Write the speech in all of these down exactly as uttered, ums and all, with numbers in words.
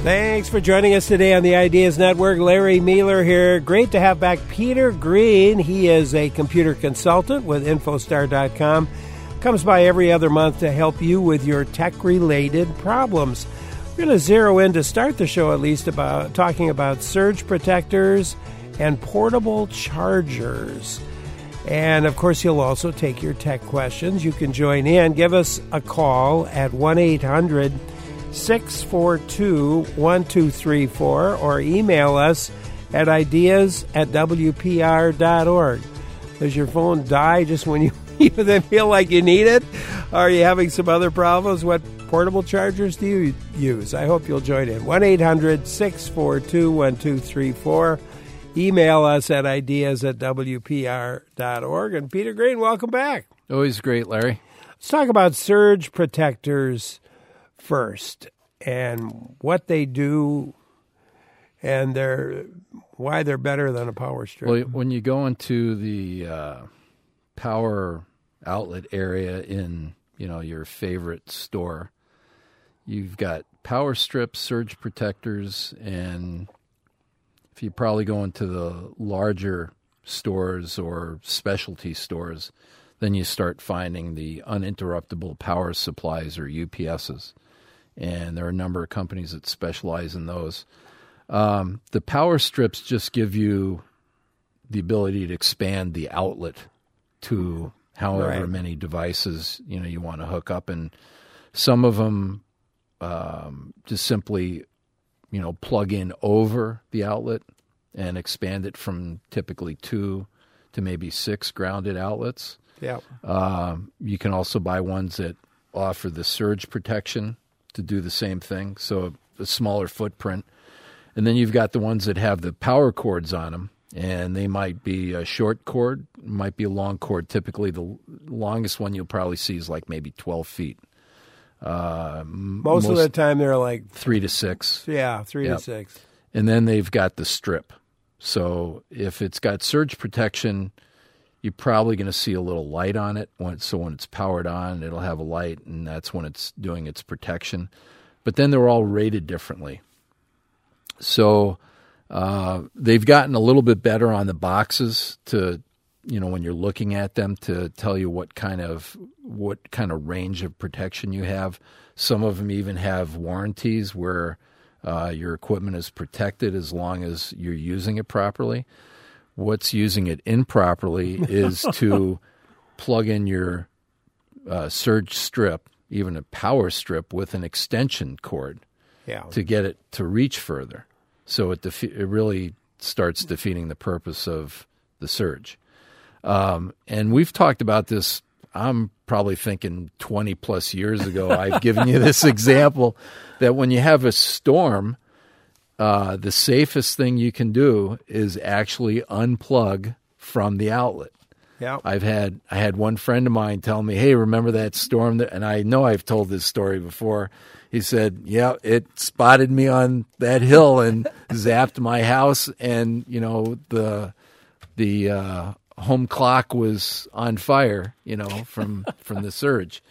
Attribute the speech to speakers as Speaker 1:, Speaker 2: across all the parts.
Speaker 1: Thanks for joining us today on the Ideas Network. Larry Mueller here. Great to have back Peter Green. He is a computer consultant with Infostar dot com. Comes by every other month to help you with your tech-related problems. We're going to zero in to start the show at least about talking about surge protectors and portable chargers. And, of course, he'll also take your tech questions. You can join in. Give us a call at one eight hundred six four two one two three four or email us at ideas at w p r dot org. Does your phone die just when you even feel like you need it? Are you having some other problems? What portable chargers do you use? I hope you'll join in. one eight hundred six four two one two three four. Email us at ideas at w p r dot org. And Peter Green, welcome back.
Speaker 2: Always great, Larry.
Speaker 1: Let's talk about surge protectors first and what they do and their why they're better than a power strip.
Speaker 2: Well, when you go into the uh, power outlet area in, you know, your favorite store, you've got power strips, surge protectors, and if you probably go into the larger stores or specialty stores, then you start finding the uninterruptible power supplies or U P S's. And there are a number of companies that specialize in those. Um, the power strips just give you the ability to expand the outlet to however
Speaker 1: right.
Speaker 2: many devices you know you want to hook up, and some of them um, just simply you know plug in over the outlet and expand it from typically two to maybe six grounded outlets.
Speaker 1: Yeah.
Speaker 2: Um, you can also buy ones that offer the surge protection to do the same thing, so a smaller footprint. And then you've got the ones that have the power cords on them, and they might be a short cord, might be a long cord. Typically, the longest one you'll probably see is like maybe twelve feet. Uh,
Speaker 1: most, most of the time, they're like
Speaker 2: three to six.
Speaker 1: Yeah, three
Speaker 2: yep.
Speaker 1: to six.
Speaker 2: And then they've got the strip. So if it's got surge protection, you're probably going to see a little light on it. When, so when it's powered on, it'll have a light, and that's when it's doing its protection. But then they're all rated differently. So uh, they've gotten a little bit better on the boxes to, you know, when you're looking at them to tell you what kind of what kind of range of protection you have. Some of them even have warranties where uh, your equipment is protected as long as you're using it properly. What's using it improperly is to plug in your uh, surge strip, even a power strip, with an extension cord
Speaker 1: yeah.
Speaker 2: to get it to reach further. So it defe- it really starts defeating the purpose of the surge. Um, and we've talked about this, I'm probably thinking twenty plus years ago. I've given you this example that when you have a storm, Uh, the safest thing you can do is actually unplug from the outlet.
Speaker 1: Yeah,
Speaker 2: I've had I had one friend of mine tell me, "Hey, remember that storm?" That, and I know I've told this story before. He said, "Yeah, it spotted me on that hill and zapped my house, and you know the the uh, home clock was on fire, you know, from from the surge."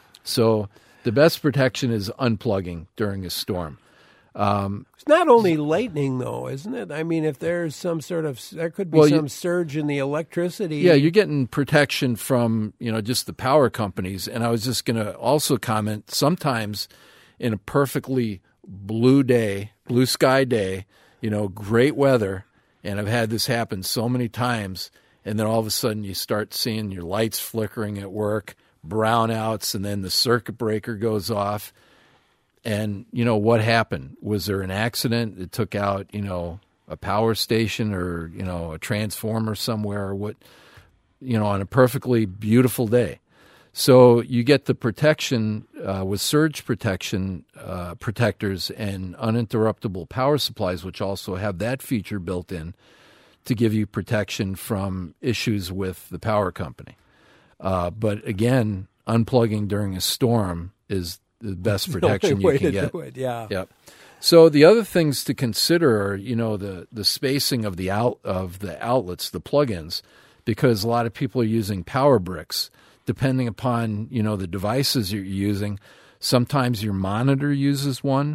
Speaker 2: So the best protection is unplugging during a storm. Um,
Speaker 1: it's not only lightning, though, isn't it? I mean, if there's some sort of, there could be
Speaker 2: well,
Speaker 1: some
Speaker 2: you,
Speaker 1: surge in the electricity.
Speaker 2: Yeah, you're getting protection from, you know, just the power companies. And I was just going to also comment, sometimes in a perfectly blue day, blue sky day, you know, great weather, and I've had this happen so many times, and then all of a sudden you start seeing your lights flickering at work, brownouts, and then the circuit breaker goes off. And, you know, what happened? Was there an accident that took out, you know, a power station or, you know, a transformer somewhere or what, you know, on a perfectly beautiful day? So you get the protection uh, with surge protection uh, protectors and uninterruptible power supplies, which also have that feature built in to give you protection from issues with the power company. Uh, but again, unplugging during a storm is the best protection you can get.
Speaker 1: Do it, yeah.
Speaker 2: Yep. So the other things to consider are, you know, the, the spacing of the out of the outlets, the plugins, because a lot of people are using power bricks. Depending upon, you know, the devices you're using, sometimes your monitor uses one.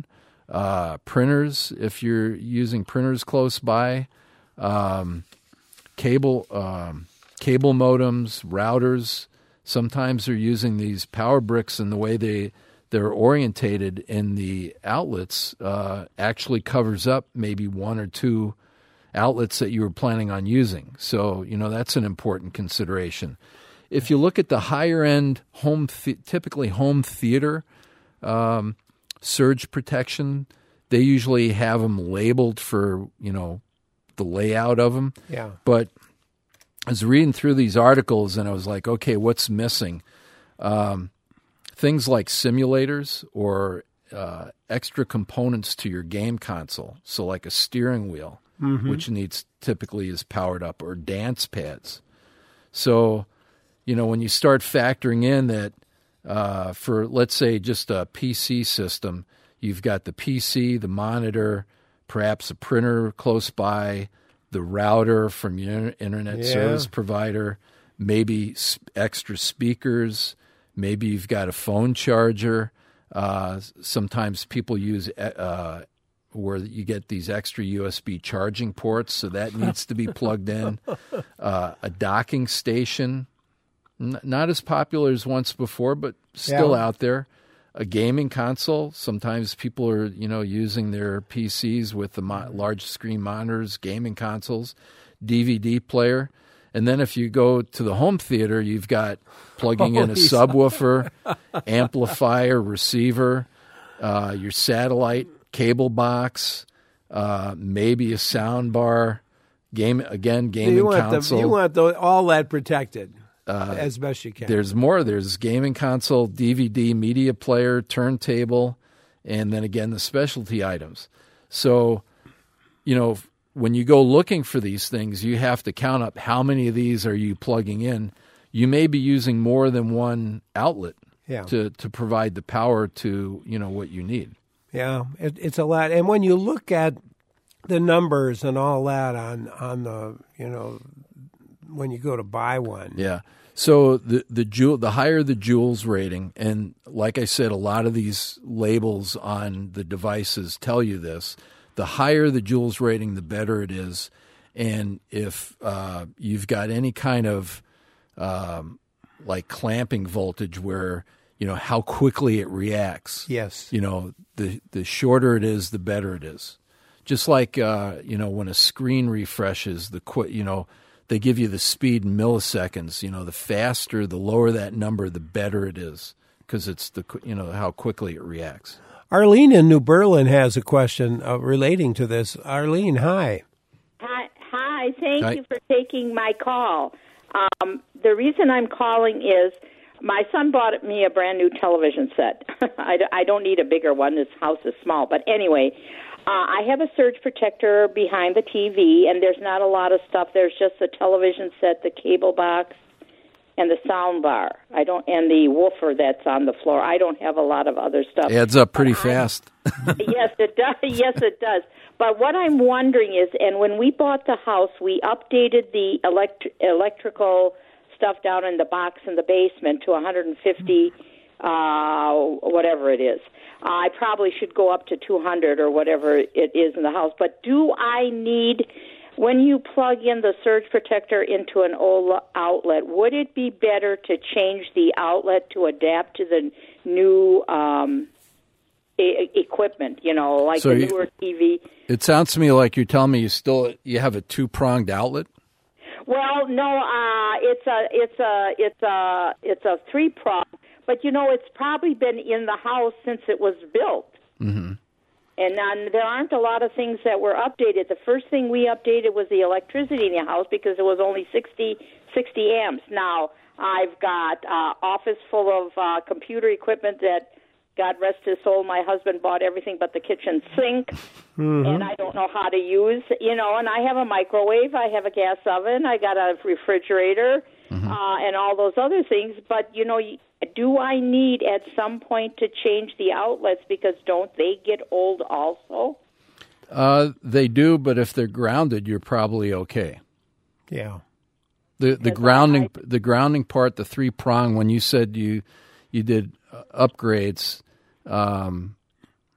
Speaker 2: uh, printers if you're using printers close by, um, cable um, cable modems, routers. Sometimes they're using these power bricks, and the way they they're orientated in the outlets uh, actually covers up maybe one or two outlets that you were planning on using. So, you know, that's an important consideration. If you look at the higher end home, th- typically home theater um, surge protection, they usually have them labeled for, you know, the layout of them.
Speaker 1: Yeah.
Speaker 2: But I was reading through these articles and I was like, okay, what's missing? Um, things like simulators or uh, extra components to your game console. So like a steering wheel, mm-hmm. which needs typically is powered up, or dance pads. So, you know, when you start factoring in that uh, for, let's say, just a P C system, you've got the P C, the monitor, perhaps a printer close by, the router from your internet
Speaker 1: yeah.
Speaker 2: service provider, maybe extra speakers, maybe you've got a phone charger. Uh, sometimes people use uh, where you get these extra U S B charging ports, so that needs to be plugged in. Uh, a docking station, N- not as popular as once before, but still yeah. out there. A gaming console. Sometimes people are, you know, using their P Cs with the mo- large screen monitors, gaming consoles, D V D player. And then if you go to the home theater, you've got plugging in a subwoofer, amplifier, receiver, uh, your satellite cable box, uh, maybe a sound bar, game again, gaming
Speaker 1: you want
Speaker 2: console.
Speaker 1: The, you want the, all that protected. Uh, as best you can.
Speaker 2: There's more. There's gaming console, D V D, media player, turntable, and then again the specialty items. So, you know, when you go looking for these things, you have to count up how many of these are you plugging in. You may be using more than one outlet
Speaker 1: yeah.
Speaker 2: to, to provide the power to, you know, what you need.
Speaker 1: Yeah, it, it's a lot. And when you look at the numbers and all that on, on the, you know, when you go to buy one.
Speaker 2: Yeah. So the the joule, the higher the joules rating, and like I said, a lot of these labels on the devices tell you this, the higher the joules rating, the better it is. And if uh, you've got any kind of um, like clamping voltage where, you know, how quickly it reacts.
Speaker 1: Yes.
Speaker 2: You know, the, the shorter it is, the better it is. Just like, uh, you know, when a screen refreshes, the qu- you know, they give you the speed in milliseconds. You know, the faster, the lower that number, the better it is, because it's the, you know, how quickly it reacts.
Speaker 1: Arlene in New Berlin has a question uh, relating to this. Arlene, hi.
Speaker 3: Hi, hi. Thank
Speaker 2: hi.
Speaker 3: you for taking my call. Um, the reason I'm calling is my son bought me a brand new television set. I, I don't need a bigger one. This house is small. But anyway, uh, I have a surge protector behind the T V, and there's not a lot of stuff. There's just the television set, the cable box, and the sound bar. I don't, and the woofer that's on the floor. I don't have a lot of other stuff.
Speaker 2: Adds up pretty
Speaker 3: but
Speaker 2: fast.
Speaker 3: yes, it does. Yes, it does. But what I'm wondering is, and when we bought the house, we updated the elect- electrical stuff down in the box in the basement to one hundred fifty, uh, whatever it is. Uh, I probably should go up to two hundred or whatever it is in the house. But do I need, when you plug in the surge protector into an old outlet, would it be better to change the outlet to adapt to the new um, e- equipment, you know, like
Speaker 2: so
Speaker 3: the
Speaker 2: you,
Speaker 3: newer T V?
Speaker 2: It sounds to me like you're telling me you still you have a two-pronged outlet?
Speaker 3: Well, no, uh, it's a, it's a, it's a, it's a three prong. But you know, it's probably been in the house since it was built,
Speaker 2: mm-hmm.
Speaker 3: and um, there aren't a lot of things that were updated. The first thing we updated was the electricity in the house because it was only sixty, sixty amps. Now I've got uh, office full of uh, computer equipment that, God rest his soul, my husband bought everything but the kitchen sink, mm-hmm. and I don't know how to use, you know, and I have a microwave, I have a gas oven, I got a refrigerator, mm-hmm. uh, and all those other things, but, you know, do I need at some point to change the outlets because don't they get old also?
Speaker 2: Uh, they do, but if they're grounded, you're probably okay.
Speaker 1: Yeah.
Speaker 2: The the grounding I, the grounding part, the three prong. When you said you you did uh, upgrades, um,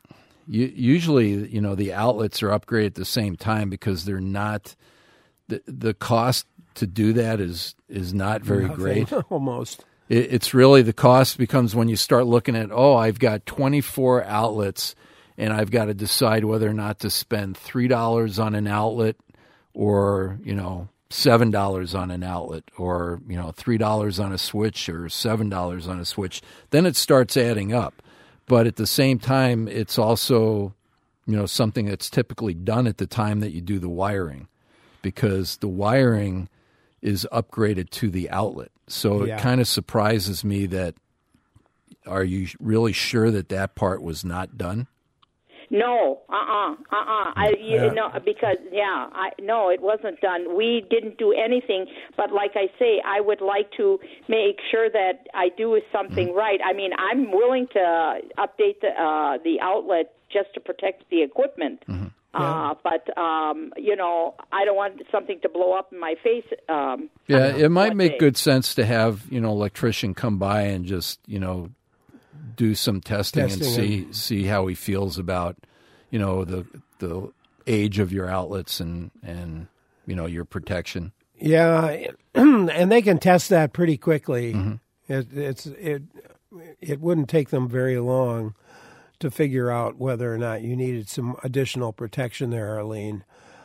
Speaker 2: You, usually, you know, the outlets are upgraded at the same time because they're not the the cost to do that is is not very
Speaker 1: Nothing,
Speaker 2: great.
Speaker 1: Almost.
Speaker 2: It, it's really the cost becomes when you start looking at, oh, I've got twenty-four outlets, and I've got to decide whether or not to spend three dollars on an outlet, or you know, seven dollars on an outlet, or you know, three dollars on a switch, or seven dollars on a switch. Then it starts adding up. But at the same time, it's also, you know, something that's typically done at the time that you do the wiring, because the wiring is upgraded to the outlet. So
Speaker 1: Yeah.
Speaker 2: it kind of surprises me that, are you really sure that that part was not done?
Speaker 3: No, uh-uh, uh-uh. I, you
Speaker 1: Yeah.
Speaker 3: know, because, yeah, I no, it wasn't done. We didn't do anything, but like I say, I would like to make sure that I do something
Speaker 2: Mm-hmm.
Speaker 3: right. I mean, I'm willing to update the, uh, the outlet just to protect the equipment.
Speaker 2: Mm-hmm.
Speaker 3: Uh, but, um, you know, I don't want something to blow up in my face. Um,
Speaker 2: Yeah, it might
Speaker 3: one
Speaker 2: make
Speaker 3: day.
Speaker 2: good sense to have, you know, electrician come by and just, you know, do some testing, and
Speaker 1: Testing
Speaker 2: see see how he feels about, you know, the the age of your outlets and and you know, your protection.
Speaker 1: Yeah, and they can test that pretty quickly.
Speaker 2: Mm-hmm.
Speaker 1: It, it's it it wouldn't take them very long to figure out whether or not you needed some additional protection there, Arlene.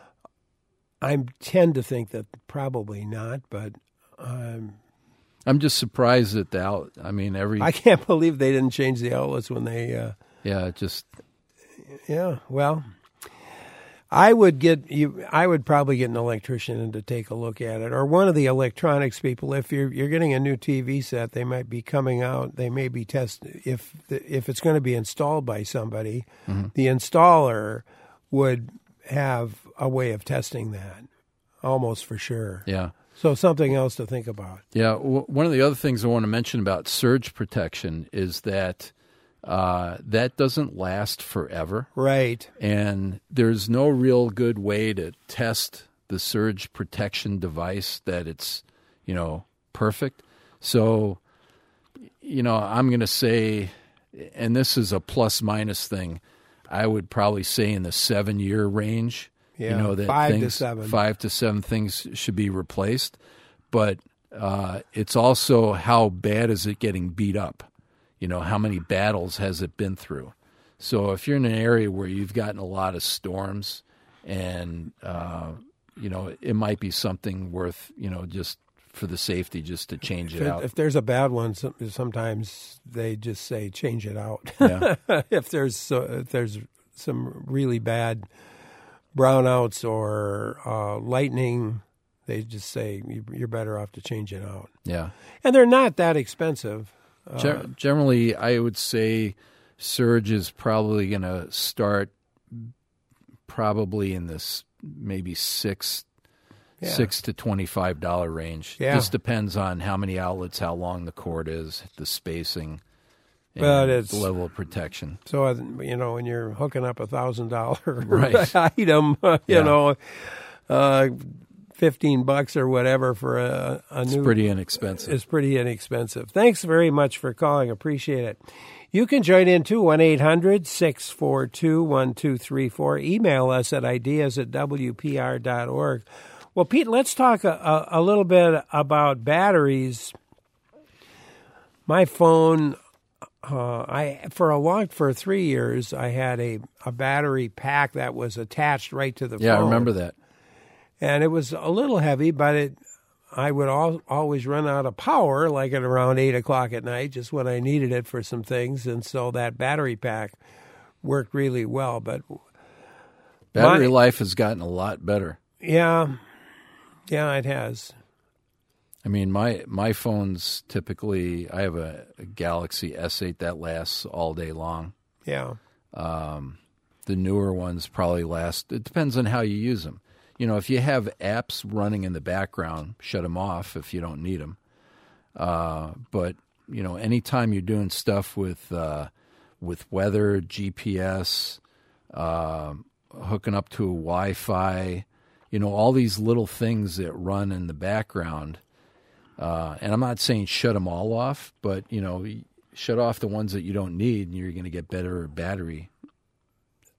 Speaker 1: I tend to think that probably not, but um,
Speaker 2: I'm just surprised at the out. I mean, every
Speaker 1: I can't believe they didn't change the outlets when they. Uh,
Speaker 2: yeah, it just
Speaker 1: yeah, well, I would get you. I would probably get an electrician in to take a look at it, or one of the electronics people. If you're you're getting a new T V set, they might be coming out. They may be test if the, if it's going to be installed by somebody,
Speaker 2: Mm-hmm.
Speaker 1: the installer would have a way of testing that, almost for sure.
Speaker 2: yeah.
Speaker 1: So something else to think about.
Speaker 2: Yeah, w- one of the other things I want to mention about surge protection is that uh, that doesn't last forever.
Speaker 1: Right.
Speaker 2: And there's no real good way to test the surge protection device that it's, you know, perfect. So, you know, I'm going to say, and this is a plus minus thing, I would probably say in the seven year range.
Speaker 1: Yeah,
Speaker 2: You know, that
Speaker 1: five to
Speaker 2: things,
Speaker 1: seven.
Speaker 2: Five to seven things should be replaced. But uh, it's also how bad is it getting beat up? You know, how many battles has it been through? So if you're in an area where you've gotten a lot of storms and, uh, you know, it might be something worth, you know, just for the safety, just to change it
Speaker 1: If,
Speaker 2: out.
Speaker 1: if there's a bad one, some- sometimes they just say change it out.
Speaker 2: Yeah.
Speaker 1: if there's uh, if there's some really bad brownouts or uh, lightning, they just say you- you're better off to change it out.
Speaker 2: Yeah.
Speaker 1: And they're not that expensive. Uh,
Speaker 2: Gen- generally, I would say surge is probably going to start probably in this maybe six
Speaker 1: Yeah.
Speaker 2: six to twenty-five dollar range.
Speaker 1: Yeah.
Speaker 2: Just depends on how many outlets, how long the cord is, the spacing, and
Speaker 1: But it's-
Speaker 2: the level of protection.
Speaker 1: So uh, you know when you're hooking up a thousand dollar
Speaker 2: Right.
Speaker 1: item, you
Speaker 2: Yeah.
Speaker 1: know, uh, fifteen bucks or whatever for a, a
Speaker 2: It's
Speaker 1: new
Speaker 2: pretty inexpensive.
Speaker 1: is pretty inexpensive. Thanks very much for calling. Appreciate it. You can join in too, one eight hundred six four two one two three four. Email us at ideas at w p r dot org. Well, Pete, let's talk a, a, a little bit about batteries. My phone, uh, I for a long, for three years, I had a, a battery pack that was attached right to the
Speaker 2: Yeah,
Speaker 1: phone.
Speaker 2: I remember that.
Speaker 1: And it was a little heavy, but it I would al- always run out of power, like at around eight o'clock at night, just when I needed it for some things. And so that battery pack worked really well. But
Speaker 2: Battery
Speaker 1: My-
Speaker 2: life has gotten a lot better.
Speaker 1: yeah, yeah, it has.
Speaker 2: I mean, my my phone's typically, I have a, a Galaxy S eight that lasts all day long.
Speaker 1: Yeah,
Speaker 2: The newer ones probably last, it depends on how you use them. You know, if you have apps running in the background, shut them off if you don't need them. Uh, but, you know, anytime you're doing stuff with uh, with weather, G P S, uh, hooking up to a Wi-Fi, you know, all these little things that run in the background. Uh, and I'm not saying shut them all off, but, you know, shut off the ones that you don't need and you're going to get better battery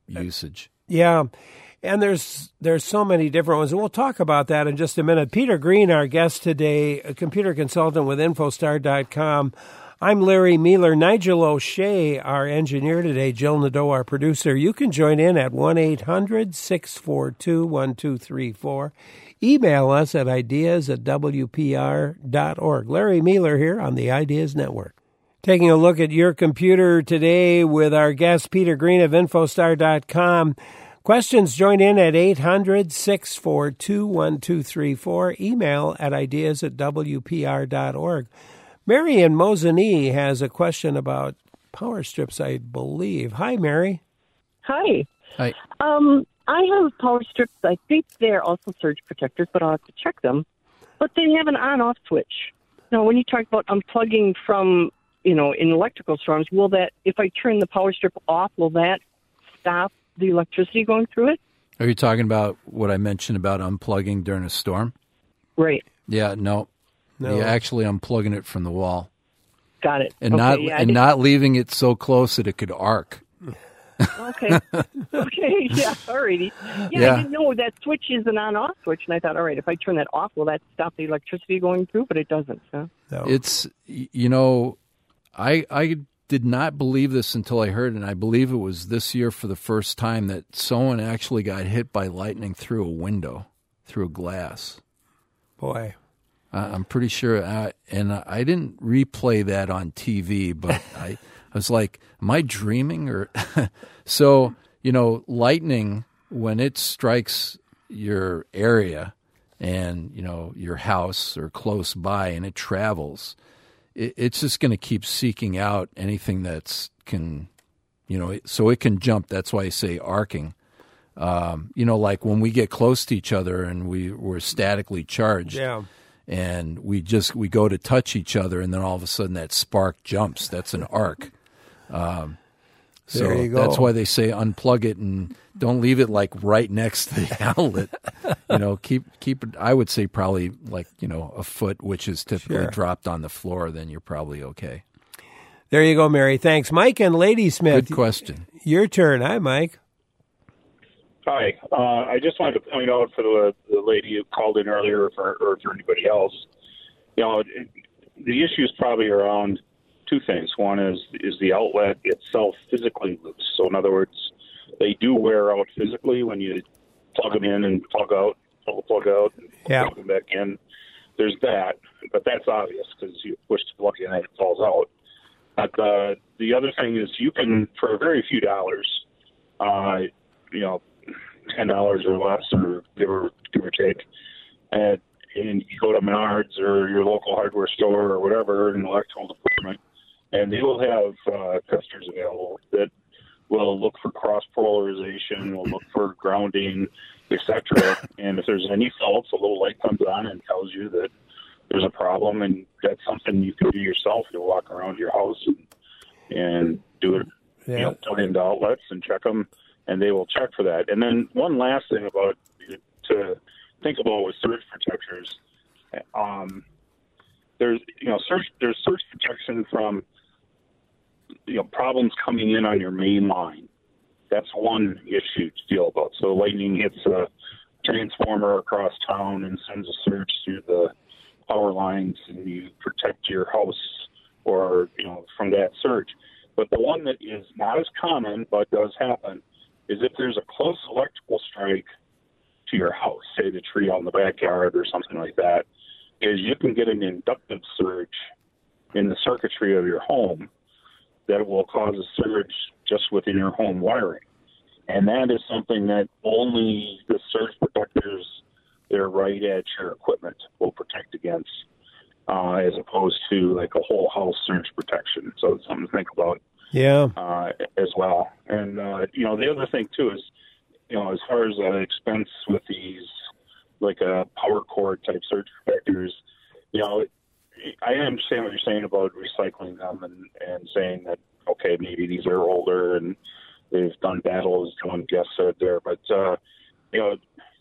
Speaker 2: usage.
Speaker 1: Yeah. And there's there's so many different ones, and we'll talk about that in just a minute. Peter Green, our guest today, a computer consultant with Infostar dot com. I'm Larry Mealer. Nigel O'Shea, our engineer today, Jill Nadeau, our producer. You can join in at one eight hundred six four two one two three four. Email us at ideas at w p r dot org. Larry Mealer here on the Ideas Network. Taking a look at your computer today with our guest, Peter Green of Infostar dot com. Questions, join in at eight hundred six four two one two three four. Email at ideas at w p r dot org. Mary in Mosinee has a question about power strips, I believe. Hi, Mary.
Speaker 4: Hi.
Speaker 2: Hi.
Speaker 4: Um, I have power strips. I think they're also surge protectors, but I'll have to check them. But they have an on-off switch. Now, when you talk about unplugging from, you know, in electrical storms, will that, if I turn the power strip off, will that stop the electricity going through it?
Speaker 2: Are you talking about what I mentioned about unplugging during a storm?
Speaker 4: Right.
Speaker 2: Yeah, no.
Speaker 1: No.
Speaker 2: You're actually unplugging it from the wall.
Speaker 4: Got it.
Speaker 2: And
Speaker 4: okay,
Speaker 2: not
Speaker 4: yeah,
Speaker 2: and not leaving it so close that it could arc.
Speaker 4: Okay. Okay, yeah, alrighty. Yeah,
Speaker 2: Yeah.
Speaker 4: I didn't know that switch is an on-off switch, and I thought, all right, if I turn that off, will that stop the electricity going through? But it doesn't, huh?
Speaker 1: No.
Speaker 2: It's, you know, I I did not believe this until I heard it, and I believe it was this year for the first time that someone actually got hit by lightning through a window, through a glass.
Speaker 1: Boy.
Speaker 2: Uh, I'm pretty sure, I, and I didn't replay that on T V, but I, I was like, am I dreaming? Or so, you know, lightning, when it strikes your area and, you know, your house or close by and it travels, it, it's just going to keep seeking out anything that's can, you know, so it can jump. That's why I say arcing. Um, you know, like when we get close to each other and we, we're statically charged.
Speaker 1: Yeah.
Speaker 2: And we just we go to touch each other, and then all of a sudden that spark jumps. That's an arc. Um, so
Speaker 1: There you go.
Speaker 2: that's why they say unplug it and don't leave it like right next to the outlet. You know, keep keep it. I would say probably like you know a foot, which is typically
Speaker 1: Sure.
Speaker 2: dropped on the floor. Then you're probably okay.
Speaker 1: There you go, Mary. Thanks. Mike and Ladysmith.
Speaker 2: Good question.
Speaker 1: Your turn. Hi, Mike.
Speaker 5: Hi. Uh, I just wanted to point out for the, the lady who called in earlier, or for, or for anybody else, you know, it, the issue is probably around two things. One is is the outlet itself physically loose. So in other words, they do wear out physically when you plug them in and plug out, plug, plug out, and
Speaker 1: Yeah.
Speaker 5: plug them back in. There's that, but that's obvious because you push the plug in and it falls out. But uh, the other thing is you can, for a very few dollars, uh, you know, ten dollars or less, or give or give or take, and and you go to Menards or your local hardware store or whatever, an electrical department, and they will have uh, testers available that will look for cross polarization, will look for grounding, et cetera. And if there's any faults, a little light comes on and tells you that there's a problem, and that's something you can do yourself. You'll walk around your house and, and do it,
Speaker 1: Yeah.
Speaker 5: you know, plug into outlets and check them, and they will check for that. And then one last thing about to think about with surge protectors, um, there's you know surge there's surge protection from you know problems coming in on your main line. That's one issue to deal about. So lightning hits a transformer across town and sends a surge through the power lines, and you protect your house or you know from that surge. But the one that is not as common but does happen is if there's a close electrical strike to your house, say the tree out in the backyard or something like that, is you can get an inductive surge in the circuitry of your home that will cause a surge just within your home wiring. And that is something that only the surge protectors that are right at your equipment will protect against, uh, as opposed to like a whole house surge protection. So it's something to think about.
Speaker 1: Yeah.
Speaker 5: Uh, as well. And, uh, you know, the other thing, too, is, you know, as far as uh, expense with these, like uh, power cord type surge protectors, you know, I understand what you're saying about recycling them and, and saying that, okay, maybe these are older and they've done battle, as one guest said there. But, uh, you know,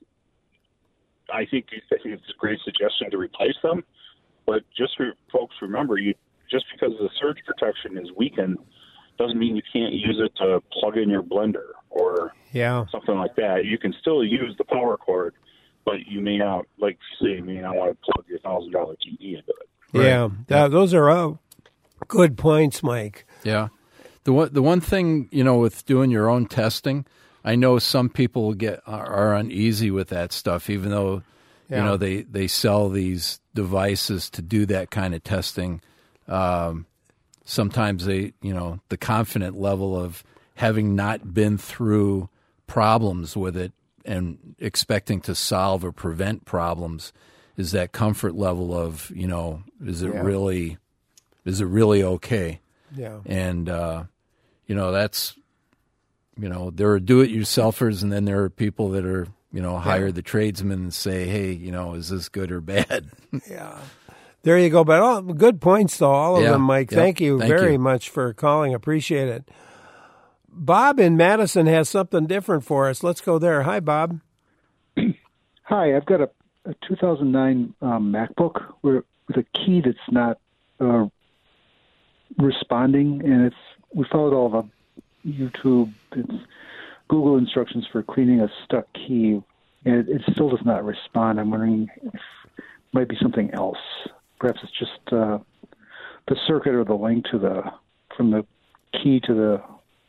Speaker 5: I think, I think it's a great suggestion to replace them. But just for folks, remember, you just because the surge protection is weakened doesn't mean you can't use it to plug in your blender or
Speaker 1: yeah.
Speaker 5: something like that. You can still use the power cord, but you may not, like you say, you may not want to plug your thousand dollar T V into it.
Speaker 1: Right. Yeah, that, those are uh, good points, Mike.
Speaker 2: Yeah. The one, the one thing, you know, with doing your own testing, I know some people get are, are uneasy with that stuff, even though, yeah. you know, they, they sell these devices to do that kind of testing. Um, sometimes they, you know, the confident level of having not been through problems with it and expecting to solve or prevent problems is that comfort level of, you know, is it
Speaker 1: yeah.
Speaker 2: really, is it really okay?
Speaker 1: Yeah.
Speaker 2: And, uh, you know, that's, you know, there are do-it-yourselfers, and then there are people that are, you know, hire yeah. the tradesmen and say, hey, you know, is this good or bad?
Speaker 1: yeah. There you go. But all good points, though, all of
Speaker 2: yeah.
Speaker 1: them, Mike.
Speaker 2: Yep.
Speaker 1: Thank you
Speaker 2: Thank
Speaker 1: very
Speaker 2: you.
Speaker 1: much for calling. Appreciate it. Bob in Madison has something different for us. Let's go there. Hi, Bob.
Speaker 6: Hi, I've got a, a two thousand nine um, MacBook where, with a key that's not uh, responding, and it's we followed all the YouTube, it's Google instructions for cleaning a stuck key, and it, it still does not respond. I'm wondering if it might be something else. Perhaps it's just uh, the circuit or the link to the from the key to the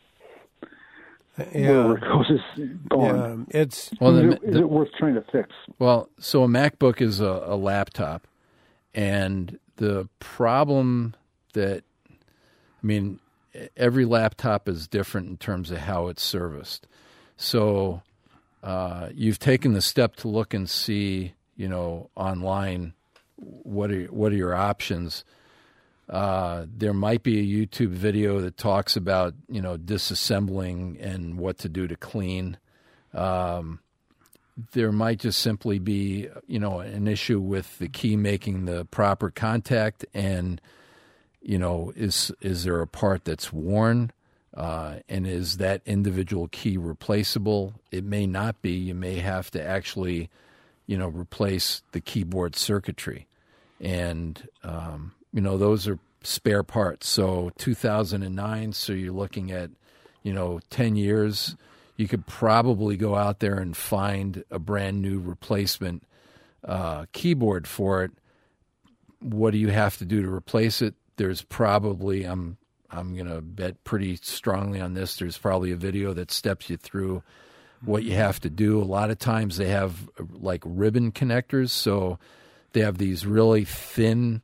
Speaker 1: yeah.
Speaker 6: where it goes is gone.
Speaker 1: Yeah, it's
Speaker 2: well,
Speaker 6: is,
Speaker 2: the,
Speaker 6: it, is
Speaker 2: the,
Speaker 6: it worth trying to fix?
Speaker 2: Well, so a MacBook is a, a laptop, and the problem that, I mean, every laptop is different in terms of how it's serviced. So uh, you've taken the step to look and see, you know, online what are what are your options. Uh, there might be a YouTube video that talks about, you know, disassembling and what to do to clean. Um, there might just simply be, you know, an issue with the key making the proper contact, and, you know, is is there a part that's worn, uh, and is that individual key replaceable? It may not be. You may have to actually, you know, replace the keyboard circuitry, and um, you know, those are spare parts. So two thousand nine, so you're looking at, you know, ten years. You could probably go out there and find a brand new replacement uh, keyboard for it. What do you have to do to replace it? There's probably, I'm I'm going to bet pretty strongly on this, there's probably a video that steps you through what you have to do. A lot of times they have like ribbon connectors, so they have these really thin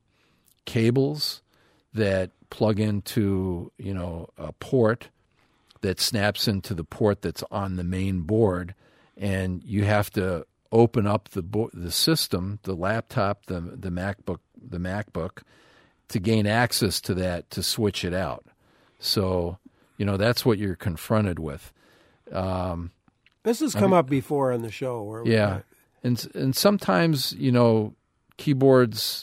Speaker 2: cables that plug into, you know, a port that snaps into the port that's on the main board, and you have to open up the bo- the system, the laptop, the the MacBook, the MacBook, to gain access to that to switch it out. So, you know, that's what you're confronted with. Um,
Speaker 1: this has come I mean, up before on the show. Where
Speaker 2: yeah,
Speaker 1: we
Speaker 2: and and sometimes, you know, keyboards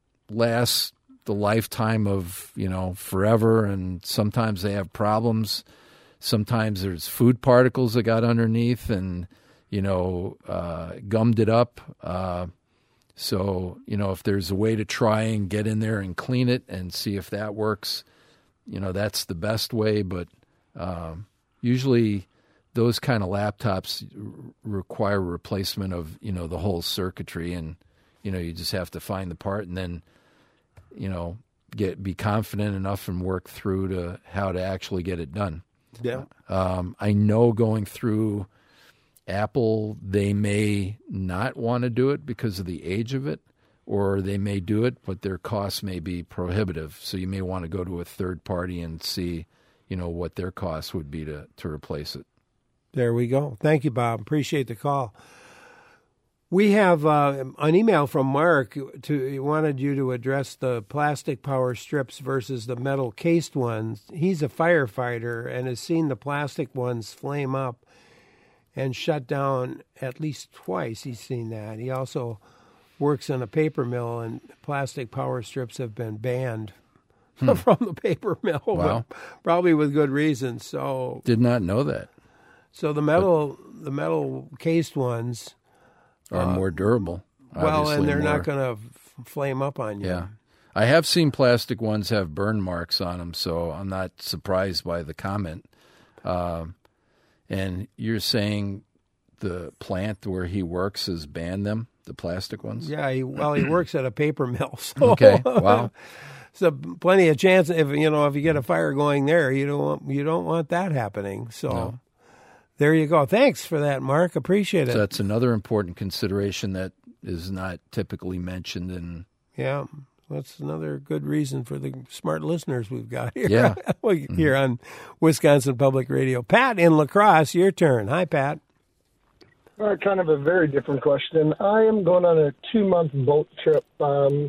Speaker 2: last the lifetime of, you know, forever, and sometimes they have problems. Sometimes there's food particles that got underneath and, you know, uh, gummed it up. Uh, so, you know, if there's a way to try and get in there and clean it and see if that works, you know, that's the best way. But um, usually those kind of laptops r- require replacement of, you know, the whole circuitry, and, you know, you just have to find the part and then, you know, get be confident enough and work through to how to actually get it done.
Speaker 1: Yeah.
Speaker 2: Um, I know going through Apple, they may not want to do it because of the age of it, or they may do it, but their costs may be prohibitive. So you may want to go to a third party and see, you know, what their costs would be to, to replace it.
Speaker 1: There we go. Thank you, Bob. Appreciate the call. We have uh, an email from Mark. To, he wanted you to address the plastic power strips versus the metal cased ones. He's a firefighter and has seen the plastic ones flame up and shut down at least twice. He's seen that. He also works in a paper mill, and plastic power strips have been banned hmm. from the paper mill.
Speaker 2: Wow.
Speaker 1: Probably with good reason. So
Speaker 2: did not know that.
Speaker 1: So the metal, but, the metal cased ones
Speaker 2: are uh, more durable.
Speaker 1: Well, and they're
Speaker 2: more.
Speaker 1: not going to f- flame up on you.
Speaker 2: Yeah. I have seen plastic ones have burn marks on them, so I'm not surprised by the comment. Uh, And you're saying the plant where he works has banned them, the plastic ones?
Speaker 1: Yeah, he, well, he works at a paper mill. So,
Speaker 2: okay, wow.
Speaker 1: So plenty of chance if you know if you get a fire going there, you don't want, you don't want that happening. So
Speaker 2: No.
Speaker 1: There you go. Thanks for that, Mark. Appreciate it.
Speaker 2: So that's another important consideration that is not typically mentioned in.
Speaker 1: Yeah, that's another good reason for the smart listeners we've got here.
Speaker 2: Yeah.
Speaker 1: Here on Wisconsin Public Radio. Pat in La Crosse, your turn. Hi, Pat.
Speaker 7: All right, kind of a very different question. I am going on a two-month boat trip, um,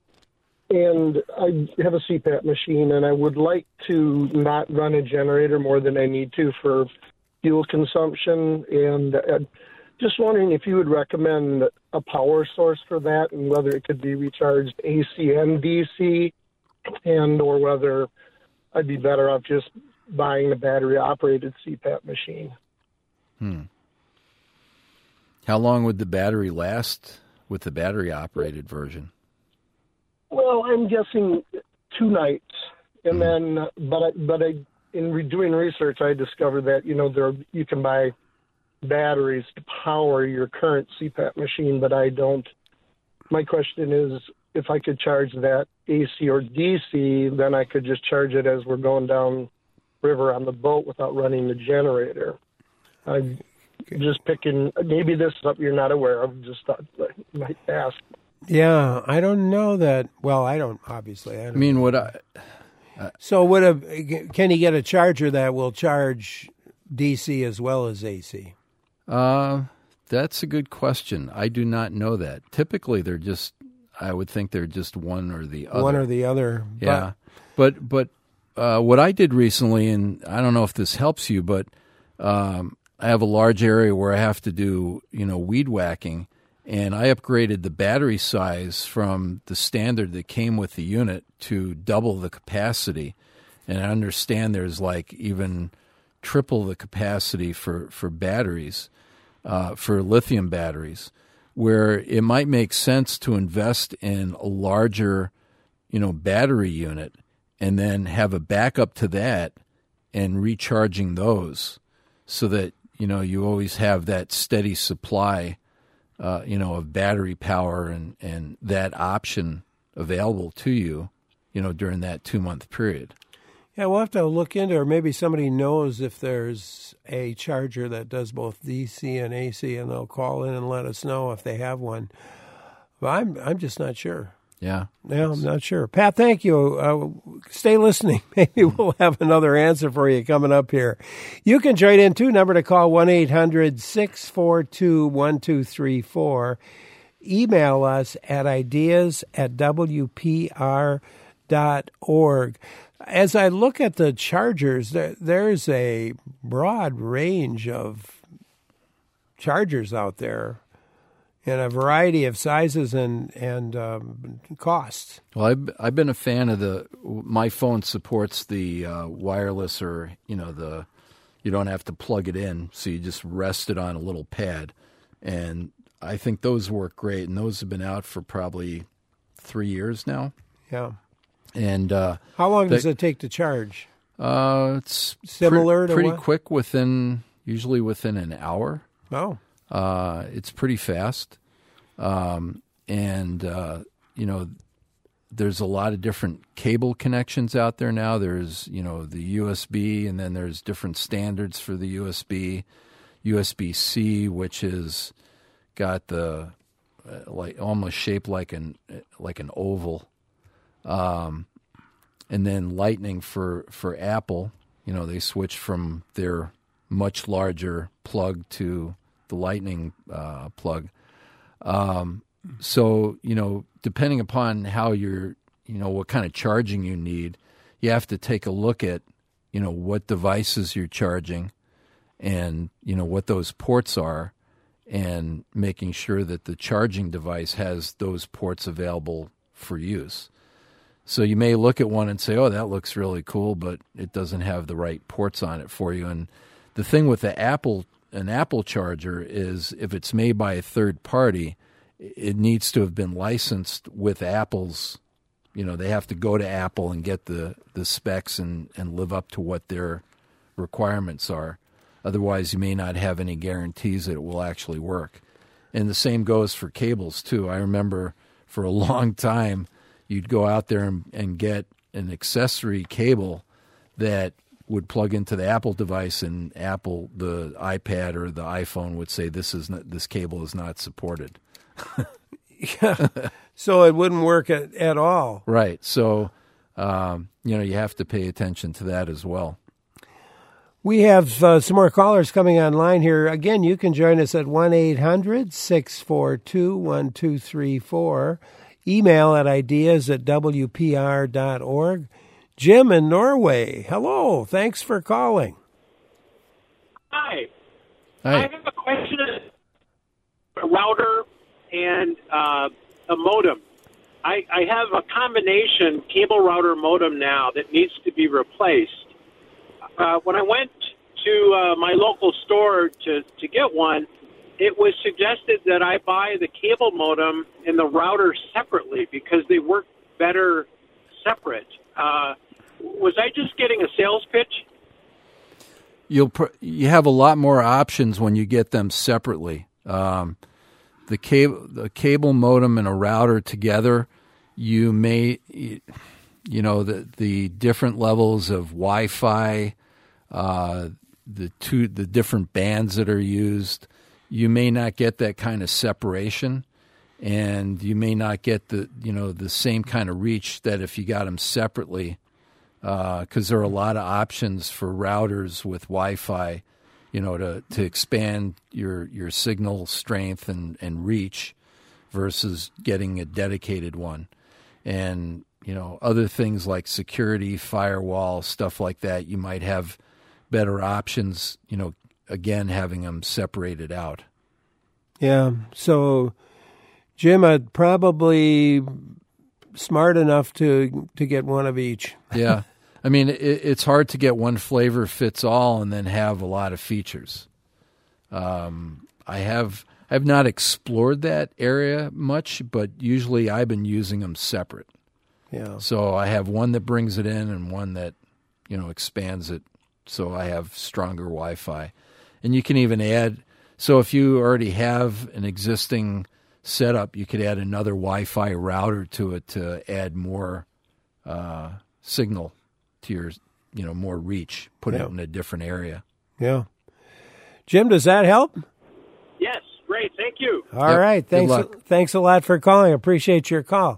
Speaker 7: and I have a C PAP machine, and I would like to not run a generator more than I need to for fuel consumption, and uh, just wondering if you would recommend a power source for that and whether it could be recharged A C and D C, and or whether I'd be better off just buying a battery-operated C PAP machine.
Speaker 2: Hmm. How long would the battery last with the battery-operated version?
Speaker 7: Well, I'm guessing two nights, and
Speaker 2: Mm-hmm.
Speaker 7: then, but I, but I, in re- doing research, I discovered that you know there you can buy batteries to power your current C PAP machine, but I don't. My question is, if I could charge that A C or D C, then I could just charge it as we're going down river on the boat without running the generator. I'm just picking. Maybe this is something you're not aware of. Just thought I might ask.
Speaker 1: Yeah, I don't know that. Well, I don't, obviously. I, don't
Speaker 2: I mean, what I.
Speaker 1: So would a, can he get a charger that will charge D C as well as A C?
Speaker 2: Uh, that's a good question. I do not know that. Typically, they're just, I would think they're just one or the other.
Speaker 1: One or the other.
Speaker 2: Yeah. But, but uh, what I did recently, and I don't know if this helps you, but um, I have a large area where I have to do, you know, weed whacking, and I upgraded the battery size from the standard that came with the unit to double the capacity. And I understand there's like even triple the capacity for, for batteries, uh, for lithium batteries, where it might make sense to invest in a larger, you know, battery unit and then have a backup to that and recharging those so that, you know, you always have that steady supply, uh, you know, of battery power and, and that option available to you, you know, during that two-month period.
Speaker 1: Yeah, we'll have to look into it, or maybe somebody knows if there's a charger that does both D C and A C, and they'll call in and let us know if they have one. But I'm I'm just not sure.
Speaker 2: Yeah.
Speaker 1: Yeah, I'm not sure. Pat, thank you. Uh, stay listening. Maybe we'll have another answer for you coming up here. You can trade in, too. Number to call, one eight hundred six four two one two three four. Email us at ideas at w p r dot org. As I look at the chargers, there, there's a broad range of chargers out there in a variety of sizes and and um, costs.
Speaker 2: Well, I've, I've been a fan of the. My phone supports the uh, wireless, or you know, the you don't have to plug it in, so you just rest it on a little pad, and I think those work great. And those have been out for probably three years now.
Speaker 1: Yeah.
Speaker 2: And uh,
Speaker 1: how long
Speaker 2: the,
Speaker 1: does it take to charge?
Speaker 2: Uh, it's
Speaker 1: similar
Speaker 2: pre-
Speaker 1: to
Speaker 2: pretty
Speaker 1: what?
Speaker 2: quick within usually within an hour.
Speaker 1: Oh,
Speaker 2: uh, it's pretty fast, um, and uh, you know, there's a lot of different cable connections out there now. There's you know the U S B, and then there's different standards for the U S B, U S B C, which is got the uh, like almost shaped like an like an oval. Um, and then Lightning for, for Apple, you know, they switched from their much larger plug to the Lightning uh, plug. Um, so, you know, depending upon how you're, you know, what kind of charging you need, you have to take a look at, you know, what devices you're charging and, you know, what those ports are, and making sure that the charging device has those ports available for use. So you may look at one and say, oh, that looks really cool, but it doesn't have the right ports on it for you. And the thing with the Apple, an Apple charger is if it's made by a third party, it needs to have been licensed with Apple's, you know, they have to go to Apple and get the, the specs and, and live up to what their requirements are. Otherwise, you may not have any guarantees that it will actually work. And the same goes for cables, too. I remember for a long time, you'd go out there and, and get an accessory cable that would plug into the Apple device, and Apple, the iPad or the iPhone would say, this is not, this cable is not supported.
Speaker 1: Yeah. So it wouldn't work at, at all.
Speaker 2: Right. So, um, you know, you have to pay attention to that as well.
Speaker 1: We have uh, some more callers coming online here. Again, you can join us at one eight hundred six four two one two three four. Email at ideas at w p r dot org. Jim in Norway, hello. Thanks for calling.
Speaker 8: Hi.
Speaker 2: Hi.
Speaker 8: I have a question. A router and uh, a modem. I, I have a combination cable router modem now that needs to be replaced. Uh, when I went to uh, my local store to, to get one, it was suggested that I buy the cable modem and the router separately because they work better separate. Uh, was I just getting a sales pitch?
Speaker 2: You'll pr- you have a lot more options when you get them separately. Um, the cable, the cable modem and a router together, you may, you know, the the different levels of Wi-Fi, uh, the two the different bands that are used. You may not get that kind of separation, and you may not get the you know the same kind of reach that if you got them separately, because uh, there are a lot of options for routers with Wi-Fi, you know, to, to expand your your signal strength and, and reach versus getting a dedicated one. And, you know, other things like security, firewall, stuff like that, you might have better options, you know, again, having them separated out.
Speaker 1: Yeah. So, Jim, I'd probably smart enough to to get one of each.
Speaker 2: Yeah. I mean, it, it's hard to get one flavor fits all and then have a lot of features. Um, I have I have not explored that area much, but usually I've been using them separate.
Speaker 1: Yeah.
Speaker 2: So I have one that brings it in and one that, you know, expands it. So I have stronger Wi-Fi. And you can even add, so if you already have an existing setup, you could add another Wi-Fi router to it to add more uh, signal to your, you know, more reach, put
Speaker 1: yeah.
Speaker 2: it in a different area.
Speaker 1: Yeah. Jim, does that help?
Speaker 8: Yes, great. Thank you.
Speaker 1: All
Speaker 2: Yep.
Speaker 1: right.
Speaker 2: Good
Speaker 1: Thanks.
Speaker 2: luck.
Speaker 1: Thanks a lot for calling. Appreciate your call.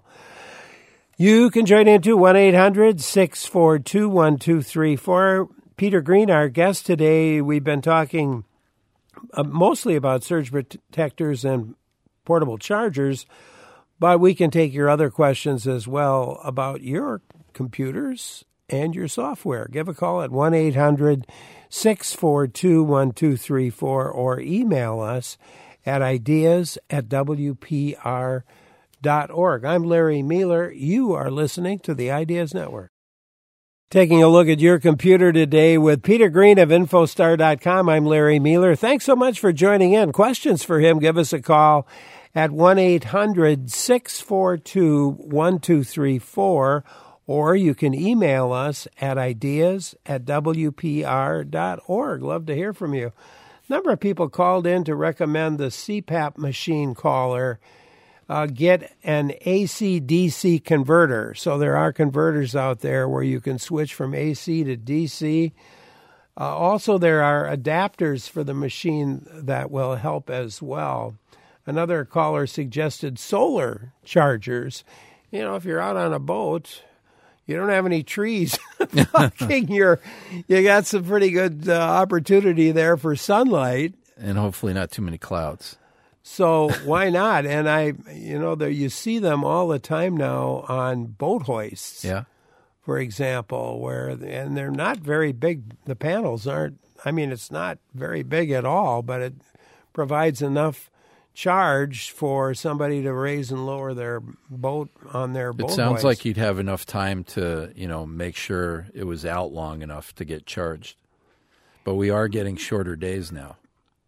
Speaker 1: You can join into one eight hundred six four two one two three four. Peter Green, our guest today. We've been talking uh, mostly about surge protectors and portable chargers, but we can take your other questions as well about your computers and your software. Give a call at one eight hundred six four two one two three four or email us at ideas at w p r dot org. I'm Larry Mealer. You are listening to the Ideas Network. Taking a look at your computer today with Peter Green of infostar dot com. I'm Larry Mealer. Thanks so much for joining in. Questions for him, give us a call at one eight hundred six four two one two three four, or you can email us at ideas at w p r dot org. Love to hear from you. A number of people called in to recommend the C PAP machine caller uh, get an A C D C converter. So there are converters out there where you can switch from A C to D C. Uh, also, there are adapters for the machine that will help as well. Another caller suggested solar chargers. You know, if you're out on a boat, you don't have any trees blocking your, you got some pretty good uh, opportunity there for sunlight.
Speaker 2: And hopefully not too many clouds.
Speaker 1: So why not? And I, you know, there you see them all the time now on boat hoists.
Speaker 2: Yeah.
Speaker 1: For example, where, and they're not very big. The panels aren't, I mean, it's not very big at all, but it provides enough charge for somebody to raise and lower their boat on their boat.
Speaker 2: It sounds
Speaker 1: hoist.
Speaker 2: like you'd have enough time to, you know, make sure it was out long enough to get charged. But we are getting shorter days now.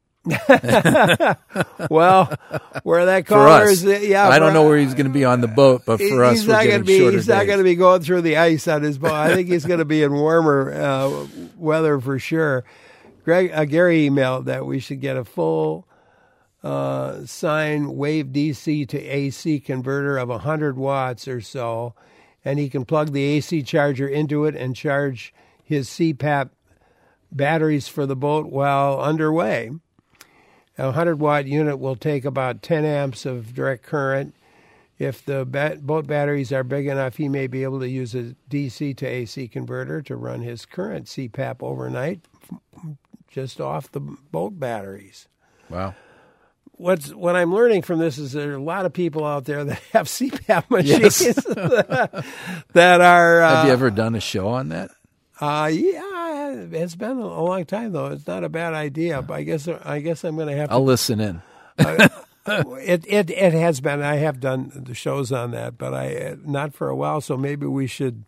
Speaker 1: Well, where that
Speaker 2: For
Speaker 1: caller
Speaker 2: us.
Speaker 1: is, yeah.
Speaker 2: I don't
Speaker 1: for-
Speaker 2: know where he's going to be on the boat, but for us,
Speaker 1: he's
Speaker 2: we're
Speaker 1: not
Speaker 2: getting
Speaker 1: gonna be,
Speaker 2: shorter
Speaker 1: He's not
Speaker 2: days.
Speaker 1: going to be going through the ice on his boat. I think he's going to be in warmer uh, weather for sure. Greg, uh, Gary emailed that we should get a full uh, sine wave D C to A C converter of one hundred watts or so, and he can plug the A C charger into it and charge his C PAP batteries for the boat while underway. A one hundred watt unit will take about ten amps of direct current. If the bat- boat batteries are big enough, he may be able to use a D C to A C converter to run his current C PAP overnight just off the boat batteries.
Speaker 2: Wow.
Speaker 1: What's what I'm learning from this is there are a lot of people out there that have C PAP machines
Speaker 2: Yes.
Speaker 1: that are. Uh,
Speaker 2: Have you ever done a show on that?
Speaker 1: Uh, yeah, it's been a long time though. It's not a bad idea, but I guess I guess I'm going to have.
Speaker 2: I'll
Speaker 1: to,
Speaker 2: listen in.
Speaker 1: uh, it it it has been. I have done the shows on that, but I not for a while. So maybe we should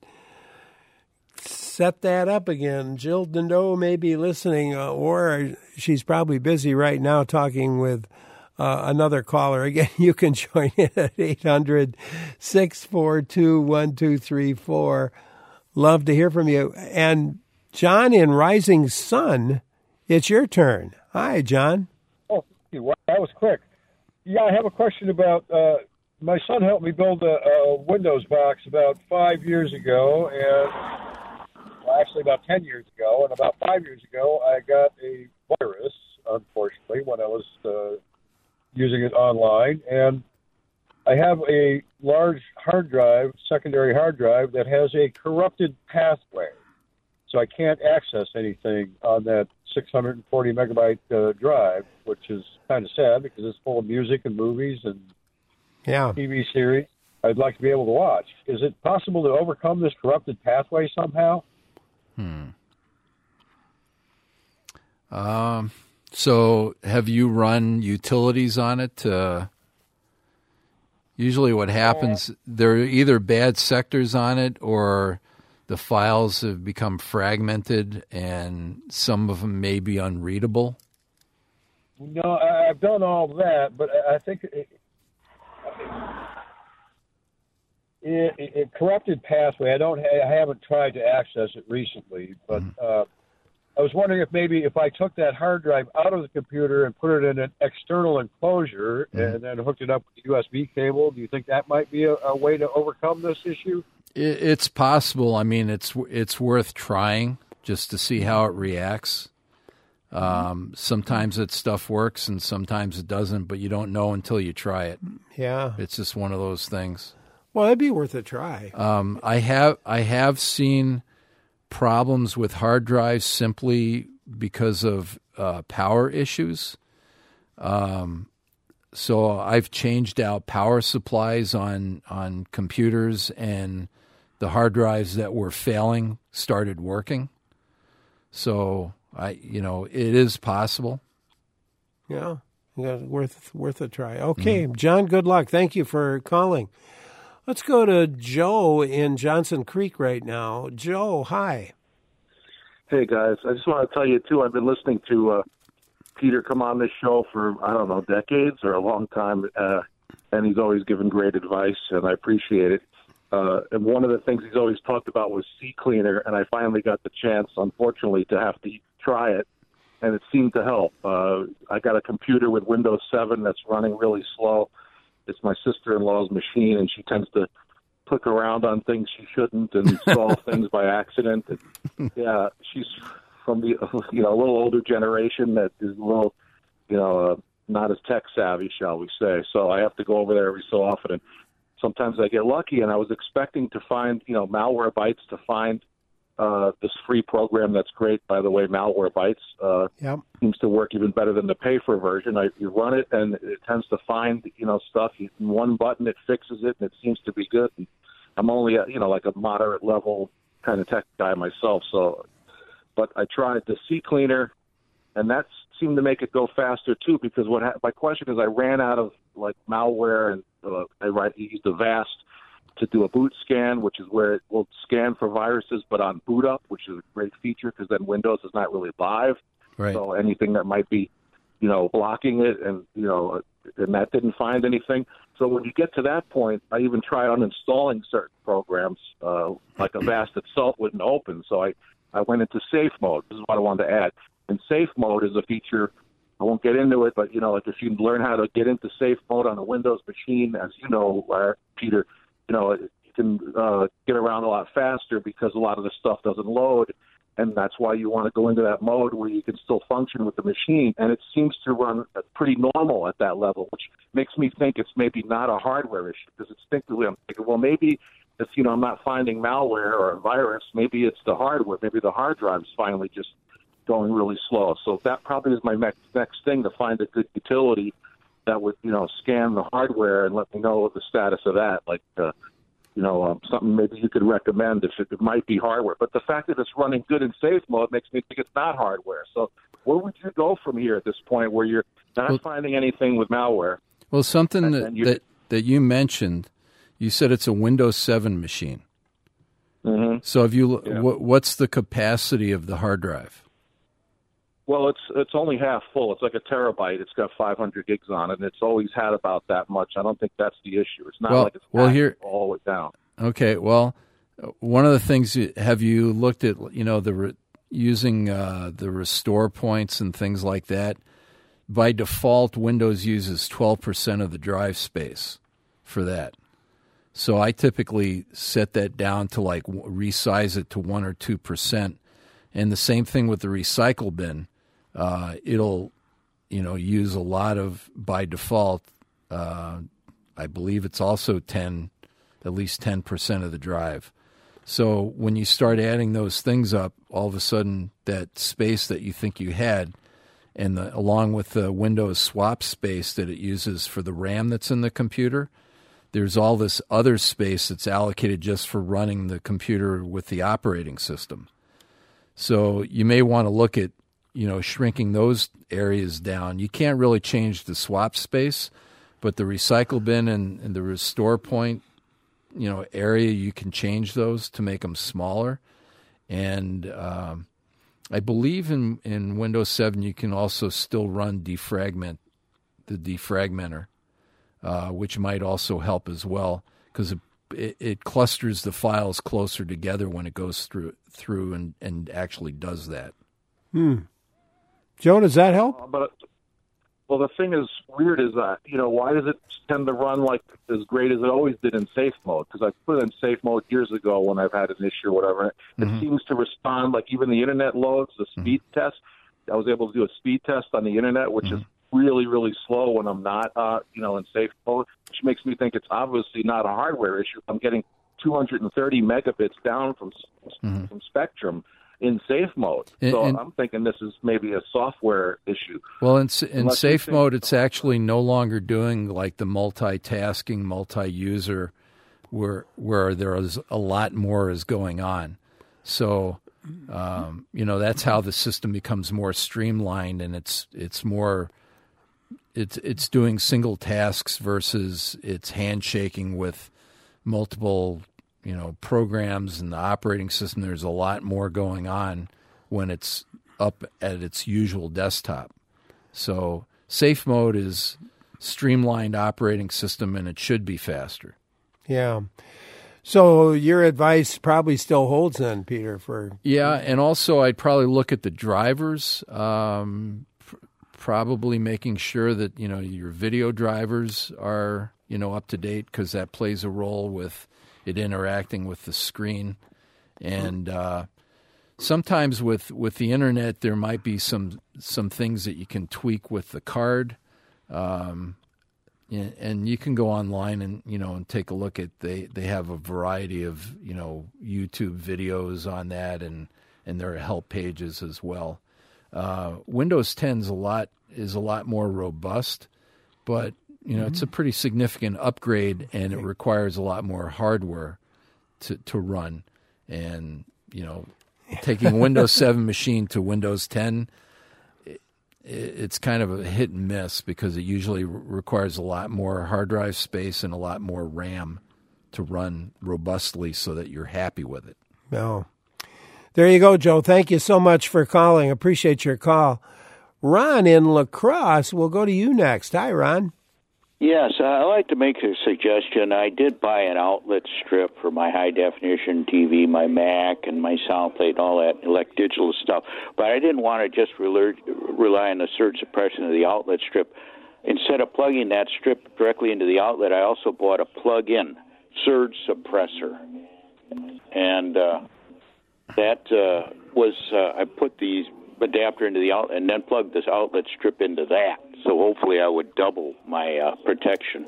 Speaker 1: set that up again. Jill Dendo may be listening, uh, or she's probably busy right now talking with. Uh, another caller. Again, you can join in at eight hundred, six four two, one two three four. Love to hear from you. And John in Rising Sun, it's your turn. Hi, John.
Speaker 9: Oh, wow, that was quick. Yeah, I have a question about, uh, my son helped me build a, a Windows box about five years ago, and well, actually about ten years ago, and about five years ago, I got a virus, unfortunately, when I was uh, using it online, and I have a large hard drive, secondary hard drive, that has a corrupted pathway. So I can't access anything on that six hundred forty megabyte uh, drive, which is kind of sad because it's full of music and movies and
Speaker 1: yeah.
Speaker 9: T V series I'd like to be able to watch. Is it possible to overcome this corrupted pathway somehow?
Speaker 2: Hmm. Um. So have you run utilities on it? Uh, usually what happens, there are either bad sectors on it or the files have become fragmented and some of them may be unreadable.
Speaker 9: No, I- I've done all that, but I I think it, it, it, it corrupted pathway. I don't. ha- I haven't tried to access it recently, but uh, I was wondering if maybe if I took that hard drive out of the computer and put it in an external enclosure and then hooked it up with a U S B cable, do you think that might be a, a way to overcome this issue?
Speaker 2: It, it's possible. I mean, it's it's worth trying just to see how it reacts. Um, sometimes that stuff works and sometimes it doesn't, but you don't know until you try it.
Speaker 1: Yeah.
Speaker 2: It's just one of those things.
Speaker 1: Well, it'd be worth a try.
Speaker 2: Um, I have I have seen problems with hard drives simply because of uh, power issues. Um, so I've changed out power supplies on on computers, and the hard drives that were failing started working. So I, you know, it is possible.
Speaker 1: Yeah, yeah, worth worth a try. Okay, mm-hmm. John, good luck. Thank you for calling. Let's go to Joe in Johnson Creek right now. Joe, hi.
Speaker 10: Hey, guys. I just want to tell you, too, I've been listening to uh, Peter come on this show for, I don't know, decades or a long time, uh, and he's always given great advice, and I appreciate it. Uh, and one of the things he's always talked about was CCleaner, and I finally got the chance, unfortunately, to have to try it, and it seemed to help. Uh, I got a computer with Windows seven that's running really slow. It's my sister-in-law's machine, and she tends to click around on things she shouldn't and install things by accident. And, yeah, she's from the you know a little older generation that is a little you know uh, not as tech savvy, shall we say. So I have to go over there every so often, and sometimes I get lucky. And I was expecting to find you know Malwarebytes to find uh, this free program that's great, by the way. Malwarebytes uh,
Speaker 1: yep.
Speaker 10: seems to work even better than the pay-for version. I, you run it, and it tends to find you know stuff. You, in one button, it fixes it, and it seems to be good. And I'm only a, you know like a moderate level kind of tech guy myself, so. But I tried the CCleaner, and that seemed to make it go faster too. Because what ha- my question is, I ran out of like malware, and uh, I write, used Avast to do a boot scan, which is where it will scan for viruses, but on boot up, which is a great feature because then Windows is not really live.
Speaker 2: Right.
Speaker 10: So anything that might be, you know, blocking it, and you know, and that didn't find anything. So when you get to that point, I even tried uninstalling certain programs, uh, like Avast itself wouldn't open. So I. I went into safe mode. This is what I wanted to add. in safe mode is a feature. I won't get into it, but, you know, like if you learn how to get into safe mode on a Windows machine, as you know, uh, Peter, you know, you can uh, get around a lot faster because a lot of the stuff doesn't load. And that's why you want to go into that mode where you can still function with the machine. And it seems to run pretty normal at that level, which makes me think it's maybe not a hardware issue. Because instinctively I'm thinking, well, maybe if, you know, I'm not finding malware or a virus, maybe it's the hardware. Maybe the hard drive is finally just going really slow. So that probably is my next, next thing, to find a good utility that would, you know, scan the hardware and let me know the status of that. Like, uh, you know, um, something maybe you could recommend if it, it might be hardware. But the fact that it's running good in safe mode makes me think it's not hardware. So where would you go from here at this point where you're not well, finding anything with malware?
Speaker 2: Well, something and, that, and that, that you mentioned, you said it's a Windows seven machine.
Speaker 10: Mm-hmm.
Speaker 2: So have you,
Speaker 10: yeah.
Speaker 2: what, what's the capacity of the hard drive?
Speaker 10: Well, it's it's only half full. It's like a terabyte. It's got five hundred gigs on it, and it's always had about that much. I don't think that's the issue. It's not
Speaker 2: well,
Speaker 10: like it's
Speaker 2: well, here,
Speaker 10: all the way down.
Speaker 2: Okay, well, one of the things, have you looked at, you know, the re, using uh, the restore points and things like that? By default, Windows uses twelve percent of the drive space for that. So I typically set that down to like resize it to one or two percent. And the same thing with the recycle bin. Uh, it'll, you know, use a lot of, by default, uh, I believe it's also ten, at least ten percent of the drive. So when you start adding those things up, all of a sudden that space that you think you had, and the, along with the Windows swap space that it uses for the RAM that's in the computer, there's all this other space that's allocated just for running the computer with the operating system. So you may want to look at, you know, shrinking those areas down. You can't really change the swap space, but the recycle bin and, and the restore point, you know, area, you can change those to make them smaller. And um, I believe in, in Windows seven you can also still run defragment, the defragmenter, uh, which might also help as well, because it It, it clusters the files closer together when it goes through through and, and actually does that.
Speaker 1: Hmm. Joe, does that help?
Speaker 10: Uh, but well, the thing is weird is that, you know, why does it tend to run like as great as it always did in safe mode? Because I put it in safe mode years ago when I've had an issue or whatever. It mm-hmm. seems to respond, like even the internet loads, the speed mm-hmm. test. I was able to do a speed test on the internet, which mm-hmm. is really, really slow when I'm not, uh, you know, in safe mode, which makes me think it's obviously not a hardware issue. I'm getting two hundred thirty megabits down from mm-hmm. from Spectrum in safe mode.
Speaker 2: And,
Speaker 10: so
Speaker 2: and,
Speaker 10: I'm thinking this is maybe a software issue.
Speaker 2: Well, in, in safe mode, it's actually no longer doing like the multitasking, multi-user, where where there is a lot more is going on. So, um, you know, that's how the system becomes more streamlined, and it's it's more. It's it's doing single tasks versus it's handshaking with multiple, you know, programs and the operating system. There's a lot more going on when it's up at its usual desktop. So safe mode is streamlined operating system, and it should be faster.
Speaker 1: Yeah. So your advice probably still holds then, Peter, for...
Speaker 2: Yeah, and also I'd probably look at the drivers, um, probably making sure that, you know, your video drivers are, you know, up to date, because that plays a role with it interacting with the screen. And uh, sometimes with, with the internet, there might be some some things that you can tweak with the card. Um, and you can go online and, you know, and take a look at, they, they have a variety of, you know, YouTube videos on that, and, and there are help pages as well. Uh, Windows ten is a lot is a lot more robust, but you know mm-hmm. it's a pretty significant upgrade, and it requires a lot more hardware to to run. And you know, taking Windows seven machine to Windows ten, it, it's kind of a hit and miss, because it usually requires a lot more hard drive space and a lot more RAM to run robustly, so that you're happy with it.
Speaker 1: No. There you go, Joe. Thank you so much for calling. Appreciate your call. Ron in La Crosse, we'll go to you next. Hi, Ron.
Speaker 11: Yes, uh, I'd like to make a suggestion. I did buy an outlet strip for my high-definition T V, my Mac, and my sound plate, and all that elect digital stuff, but I didn't want to just rely, rely on the surge suppression of the outlet strip. Instead of plugging that strip directly into the outlet, I also bought a plug-in surge suppressor. And uh, that uh, was, uh, I put the adapter into the outlet and then plugged this outlet strip into that. So hopefully I would double my uh, protection.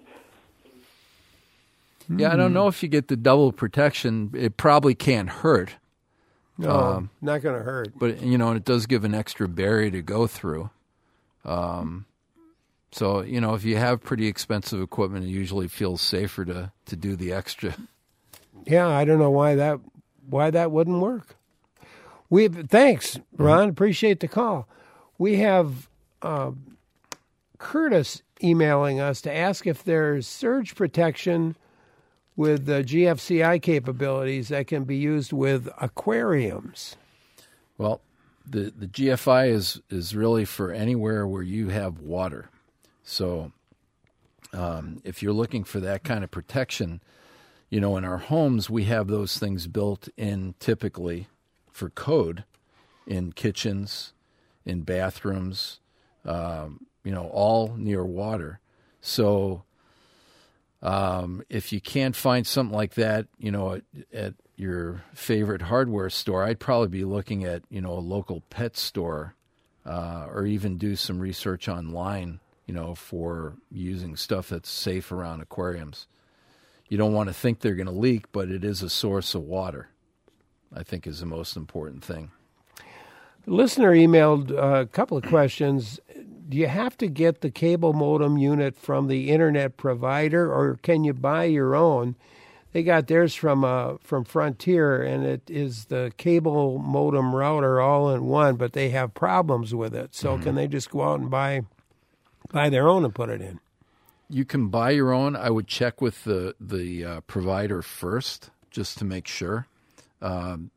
Speaker 2: Yeah, I don't know if you get the double protection. It probably can't hurt.
Speaker 1: No, um, not going to hurt.
Speaker 2: But, you know, it does give an extra barrier to go through. Um, so, you know, if you have pretty expensive equipment, it usually feels safer to, to do the extra.
Speaker 1: Yeah, I don't know why that why that wouldn't work. We Thanks, Ron. Appreciate the call. We have uh, Curtis emailing us to ask if there's surge protection with the G F C I capabilities that can be used with aquariums.
Speaker 2: Well, the, the G F I is, is really for anywhere where you have water. So um, if you're looking for that kind of protection, you know, in our homes, we have those things built in typically for code in kitchens, in bathrooms, um, you know, all near water. So um, if you can't find something like that, you know, at, at your favorite hardware store, I'd probably be looking at, you know, a local pet store uh, or even do some research online, you know, for using stuff that's safe around aquariums. You don't want to think they're going to leak, but it is a source of water, I think, is the most important thing.
Speaker 1: The listener emailed a couple of questions. Do you have to get the cable modem unit from the internet provider, or can you buy your own? They got theirs from uh, from Frontier, and it is the cable modem router all in one, but they have problems with it. So mm-hmm. can they just go out and buy buy their own and put it in?
Speaker 2: You can buy your own. I would check with the, the uh, provider first just to make sure. Um,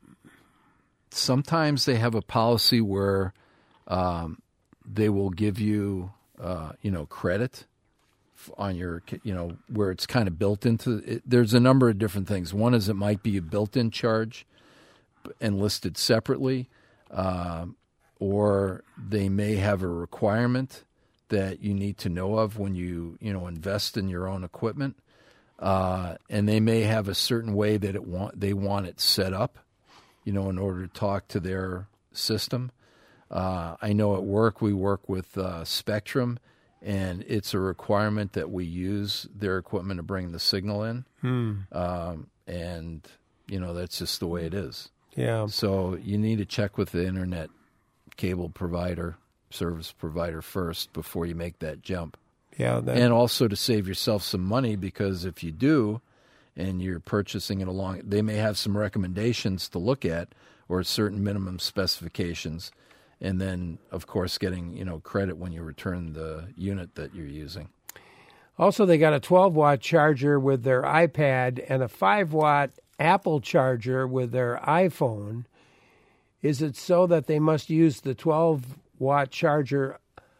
Speaker 2: sometimes they have a policy where um, they will give you, uh, you know, credit on your, you know, where it's kind of built into it. There's a number of different things. One is it might be a built-in charge and listed separately, uh, or they may have a requirement that you need to know of when you, you know, invest in your own equipment. Uh, and they may have a certain way that it want they want it set up, you know, in order to talk to their system. Uh, I know at work we work with uh, Spectrum, and it's a requirement that we use their equipment to bring the signal in.
Speaker 1: Hmm.
Speaker 2: Um, and, you know, that's just the way it is.
Speaker 1: Yeah.
Speaker 2: So you need to check with the internet cable provider, service provider first before you make that jump.
Speaker 1: Yeah, that...
Speaker 2: and also to save yourself some money, because if you do and you're purchasing it along, they may have some recommendations to look at or certain minimum specifications, and then of course getting, you know, credit when you return the unit that you're using.
Speaker 1: Also, they got a twelve watt charger with their iPad and a five watt Apple charger with their iPhone. Is it so that they must use the twelve watt charger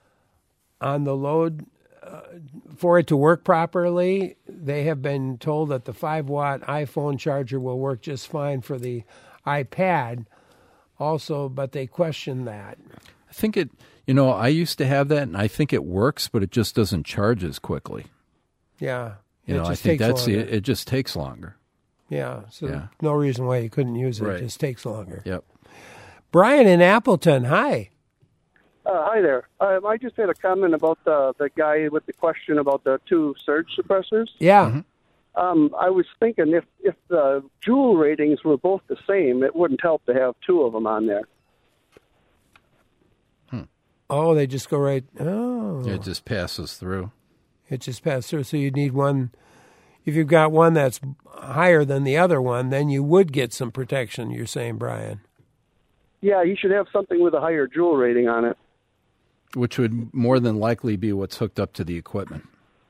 Speaker 1: on the load uh, for it to work properly? They have been told that the five watt iPhone charger will work just fine for the iPad also, but they question that.
Speaker 2: I think it, you know, I used to have that, and I think it works, but it just doesn't charge as quickly.
Speaker 1: Yeah.
Speaker 2: You know, I think that's the, it just takes longer.
Speaker 1: Yeah, so
Speaker 2: yeah.
Speaker 1: no reason why you couldn't use it.
Speaker 2: Right.
Speaker 1: It just takes longer.
Speaker 2: Yep.
Speaker 1: Brian in Appleton, hi.
Speaker 12: Uh, hi there. Um, I just had a comment about the the guy with the question about the two surge suppressors.
Speaker 1: Yeah.
Speaker 2: Mm-hmm.
Speaker 12: Um, I was thinking if, if the joule ratings were both the same, it wouldn't help to have two of them on there.
Speaker 2: Hmm.
Speaker 1: Oh, they just go right. Oh.
Speaker 2: It just passes through.
Speaker 1: It just passes through. So you need one. If you've got one that's higher than the other one, then you would get some protection, you're saying, Brian.
Speaker 12: Yeah, you should have something with a higher joule rating on it.
Speaker 2: Which would more than likely be what's hooked up to the equipment.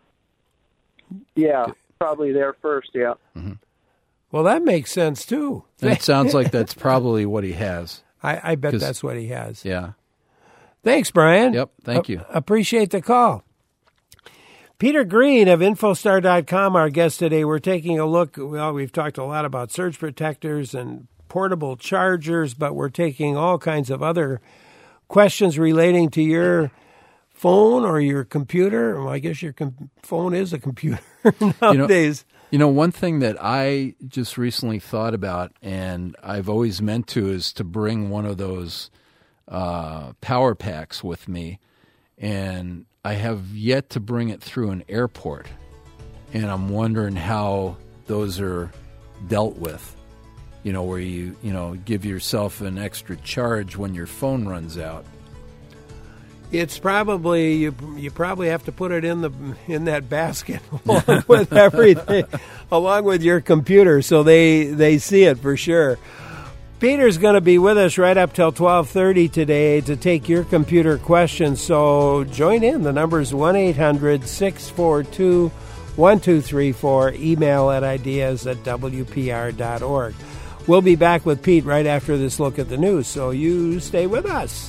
Speaker 12: Yeah, probably there first, yeah.
Speaker 2: Mm-hmm.
Speaker 1: Well, that makes sense, too.
Speaker 2: And it sounds like that's probably what he has.
Speaker 1: I, I bet that's what he has.
Speaker 2: Yeah.
Speaker 1: Thanks, Brian.
Speaker 2: Yep, thank you.
Speaker 1: A- appreciate the call. Peter Green of Infostar dot com, our guest today. We're taking a look. Well, we've talked a lot about surge protectors and portable chargers, but we're taking all kinds of other questions relating to your phone or your computer. Well, I guess your com- phone is a computer nowadays.
Speaker 2: You know, you know, one thing that I just recently thought about, and I've always meant to, is to bring one of those uh, power packs with me, and I have yet to bring it through an airport, and I'm wondering how those are dealt with, you know, where you, you know, give yourself an extra charge when your phone runs out.
Speaker 1: It's probably, you you probably have to put it in the in that basket along with everything, along with your computer, so they, they see it for sure. Peter's going to be with us right up till twelve thirty today to take your computer questions, so join in. The number is one eight hundred six four two one two three four, email at ideas at w p r dot org. We'll be back with Pete right after this look at the news, so you stay with us.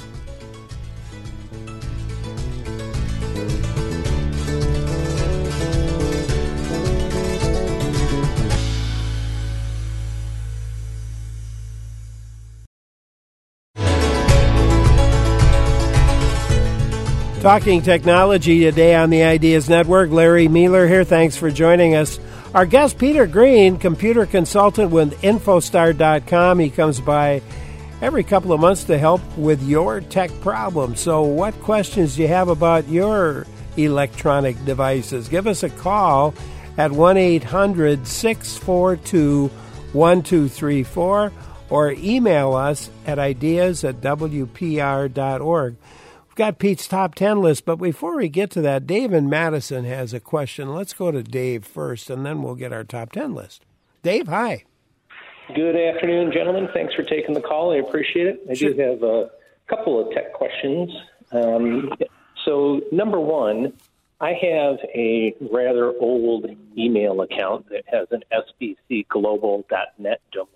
Speaker 1: Talking technology today on the Ideas Network. Larry Mealer here. Thanks for joining us. Our guest, Peter Green, computer consultant with Infostar dot com. He comes by every couple of months to help with your tech problems. So what questions do you have about your electronic devices? Give us a call at one eight hundred six four two one two three four or email us at ideas at w p r dot org. Got Pete's top ten list, but before we get to that, Dave in Madison has a question. Let's go to Dave first, and then we'll get our top ten list. Dave, hi.
Speaker 13: Good afternoon, gentlemen. Thanks for taking the call. I appreciate it. I sure. do have a couple of tech questions. Um, so, number one, I have a rather old email account that has an s b c global dot net domain.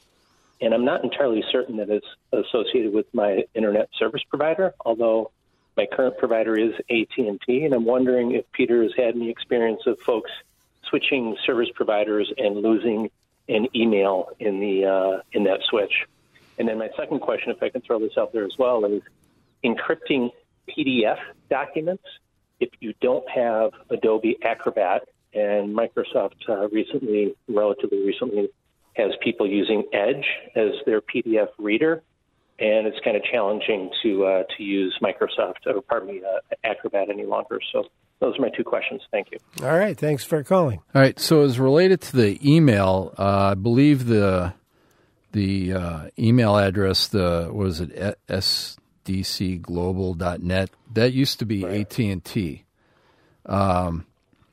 Speaker 13: And I'm not entirely certain that it's associated with my internet service provider, although my current provider is A T and T, and I'm wondering if Peter has had any experience of folks switching service providers and losing an email in the uh, in that switch. And then my second question, if I can throw this out there as well, is encrypting P D F documents. If you don't have Adobe Acrobat, and Microsoft uh, recently, relatively recently, has people using Edge as their P D F reader, and it's kind of challenging to uh, to use Microsoft, or pardon me, uh, Acrobat any longer. So those are my two questions. Thank you.
Speaker 1: All right, thanks for calling.
Speaker 2: All right, so as related to the email, uh, I believe the the uh, email address, the what is it, s d c global dot net, that used to be right. A T and T. Um,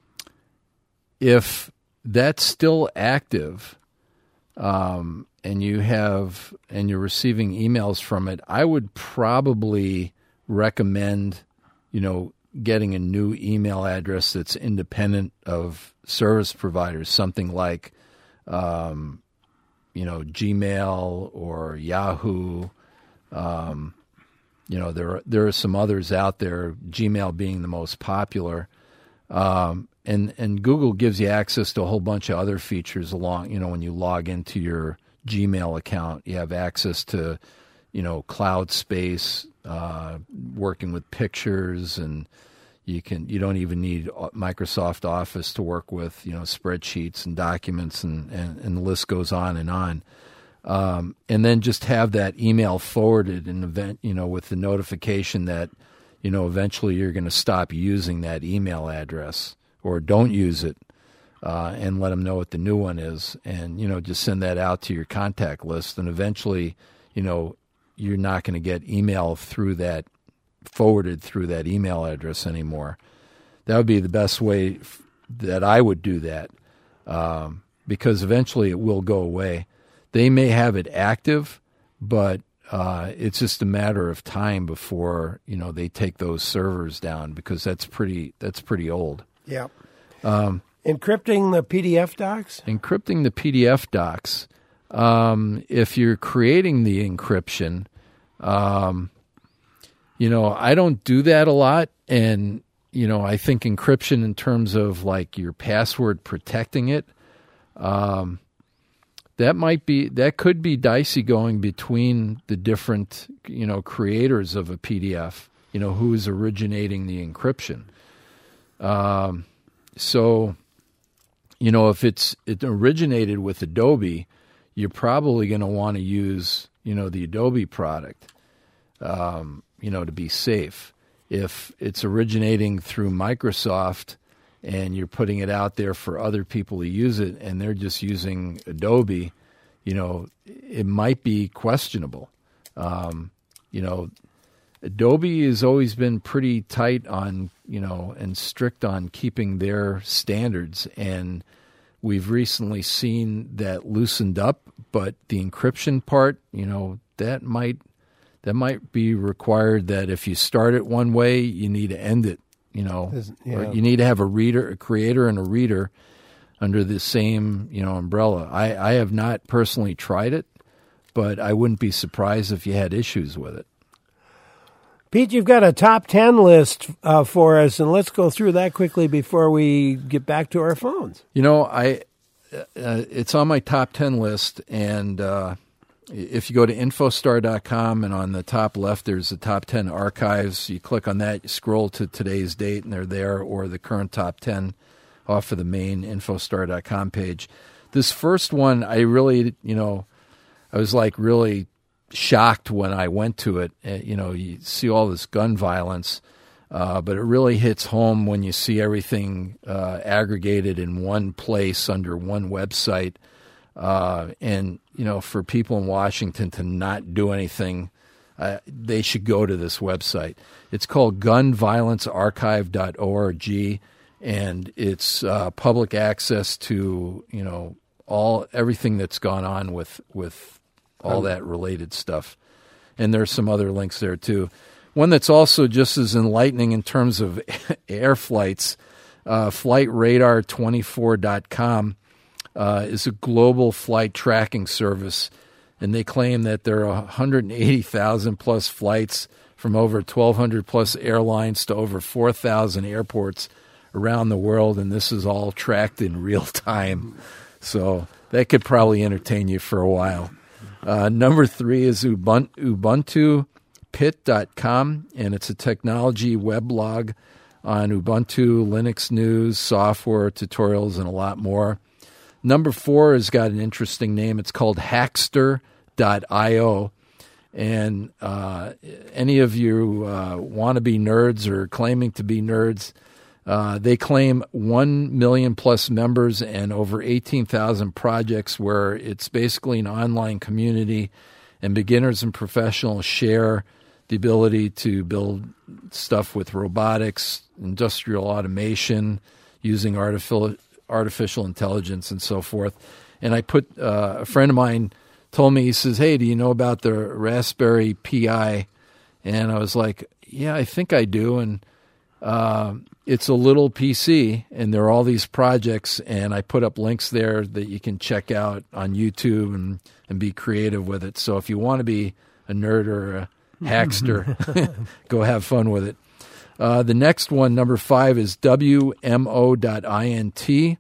Speaker 2: if that's still active, Um, and you have, and you're receiving emails from it, I would probably recommend, you know, getting a new email address that's independent of service providers, something like, um, you know, Gmail or Yahoo. Um, you know, there are, there are some others out there, Gmail being the most popular. Um, And and Google gives you access to a whole bunch of other features along, you know, when you log into your Gmail account, you have access to, you know, cloud space, uh, working with pictures, and you can you don't even need Microsoft Office to work with, you know, spreadsheets and documents, and, and, and the list goes on and on. Um, and then just have that email forwarded in event, you know, with the notification that, you know, eventually you're going to stop using that email address, or don't use it, uh, and let them know what the new one is, and, you know, just send that out to your contact list, and eventually, you know, you're not going to get email through that, forwarded through that email address anymore. That would be the best way f- that I would do that, um, because eventually it will go away. They may have it active, but uh, it's just a matter of time before, you know, they take those servers down, because that's pretty that's pretty old.
Speaker 1: Yeah.
Speaker 2: Um,
Speaker 1: encrypting the P D F docs?
Speaker 2: Encrypting the P D F docs. Um, if you're creating the encryption, um, you know, I don't do that a lot. And you know, I think encryption in terms of like your password protecting it, um, that might be, that could be dicey going between the different, you know, creators of a P D F, you know, who is originating the encryption. Um, so, you know, if it's, it originated with Adobe, you're probably going to want to use, you know, the Adobe product, um, you know, to be safe. If it's originating through Microsoft and you're putting it out there for other people to use it and they're just using Adobe, you know, it might be questionable. Um, you know, Adobe has always been pretty tight on, you know, and strict on keeping their standards. And we've recently seen that loosened up, but the encryption part, you know, that might that might be required that if you start it one way, you need to end it, you know,
Speaker 1: yeah.
Speaker 2: or you need to have a reader, a creator and a reader under the same, you know, umbrella. I, I have not personally tried it, but I wouldn't be surprised if you had issues with it.
Speaker 1: Pete, you've got a top ten list uh, for us, and let's go through that quickly before we get back to our phones.
Speaker 2: You know, I uh, it's on my top ten list, and uh, if you go to infostar dot com and on the top left there's the top ten archives, you click on that, you scroll to today's date, and they're there, or the current top ten off of the main infostar dot com page. This first one, I really, you know, I was like really shocked when I went to it. Uh, you know, you see all this gun violence, uh, but it really hits home when you see everything uh, aggregated in one place under one website. Uh, and, you know, for people in Washington to not do anything, uh, they should go to this website. It's called gun violence archive dot org, and it's uh, public access to, you know, all everything that's gone on with with all that related stuff. And there's some other links there too. One that's also just as enlightening in terms of air flights, uh, flight radar twenty-four dot com uh, is a global flight tracking service. And they claim that there are one hundred eighty thousand plus flights from over twelve hundred plus airlines to over four thousand airports around the world. And this is all tracked in real time. So that could probably entertain you for a while. Uh, number three is Ubuntu, ubuntu pit dot com, and it's a technology weblog on Ubuntu, Linux news, software, tutorials, and a lot more. Number four has got an interesting name. It's called hackster dot io, and uh, any of you uh, want to be nerds or claiming to be nerds, Uh, they claim one million plus members and over eighteen thousand projects, where it's basically an online community, and beginners and professionals share the ability to build stuff with robotics, industrial automation, using artificial artificial intelligence and so forth. And I put uh, a friend of mine told me, he says, "Hey, do you know about the Raspberry Pi?" And I was like, "Yeah, I think I do." And uh, it's a little P C, and there are all these projects, and I put up links there that you can check out on YouTube and, and be creative with it. So if you want to be a nerd or a hackster, go have fun with it. Uh, the next one, number five, is W M O dot int.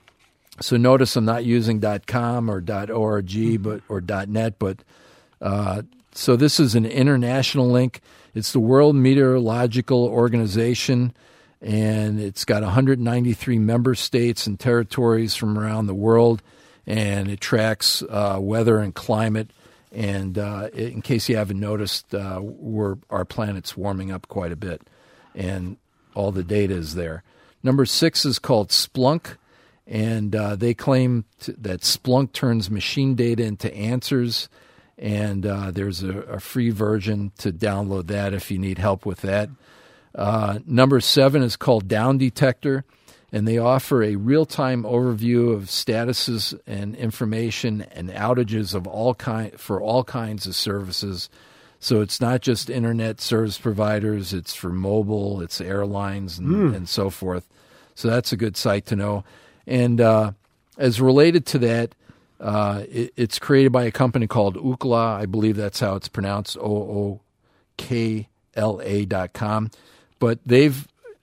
Speaker 2: So notice I'm not using .com or .org but or .net, but uh, so this is an international link. It's the World Meteorological Organization, and it's got one hundred ninety-three member states and territories from around the world, and it tracks uh, weather and climate. And uh, in case you haven't noticed, uh, we're, our planet's warming up quite a bit, and all the data is there. Number six is called Splunk, and uh, they claim to, that Splunk turns machine data into answers, and uh, there's a, a free version to download that if you need help with that. Uh, number seven is called Down Detector, and they offer a real-time overview of statuses and information and outages of all kind for all kinds of services. So it's not just internet service providers; it's for mobile, it's airlines, and, mm. and so forth. So that's a good site to know. And uh, as related to that, uh, it, it's created by a company called Ookla. I believe that's how it's pronounced, O O K L A dot com. But they've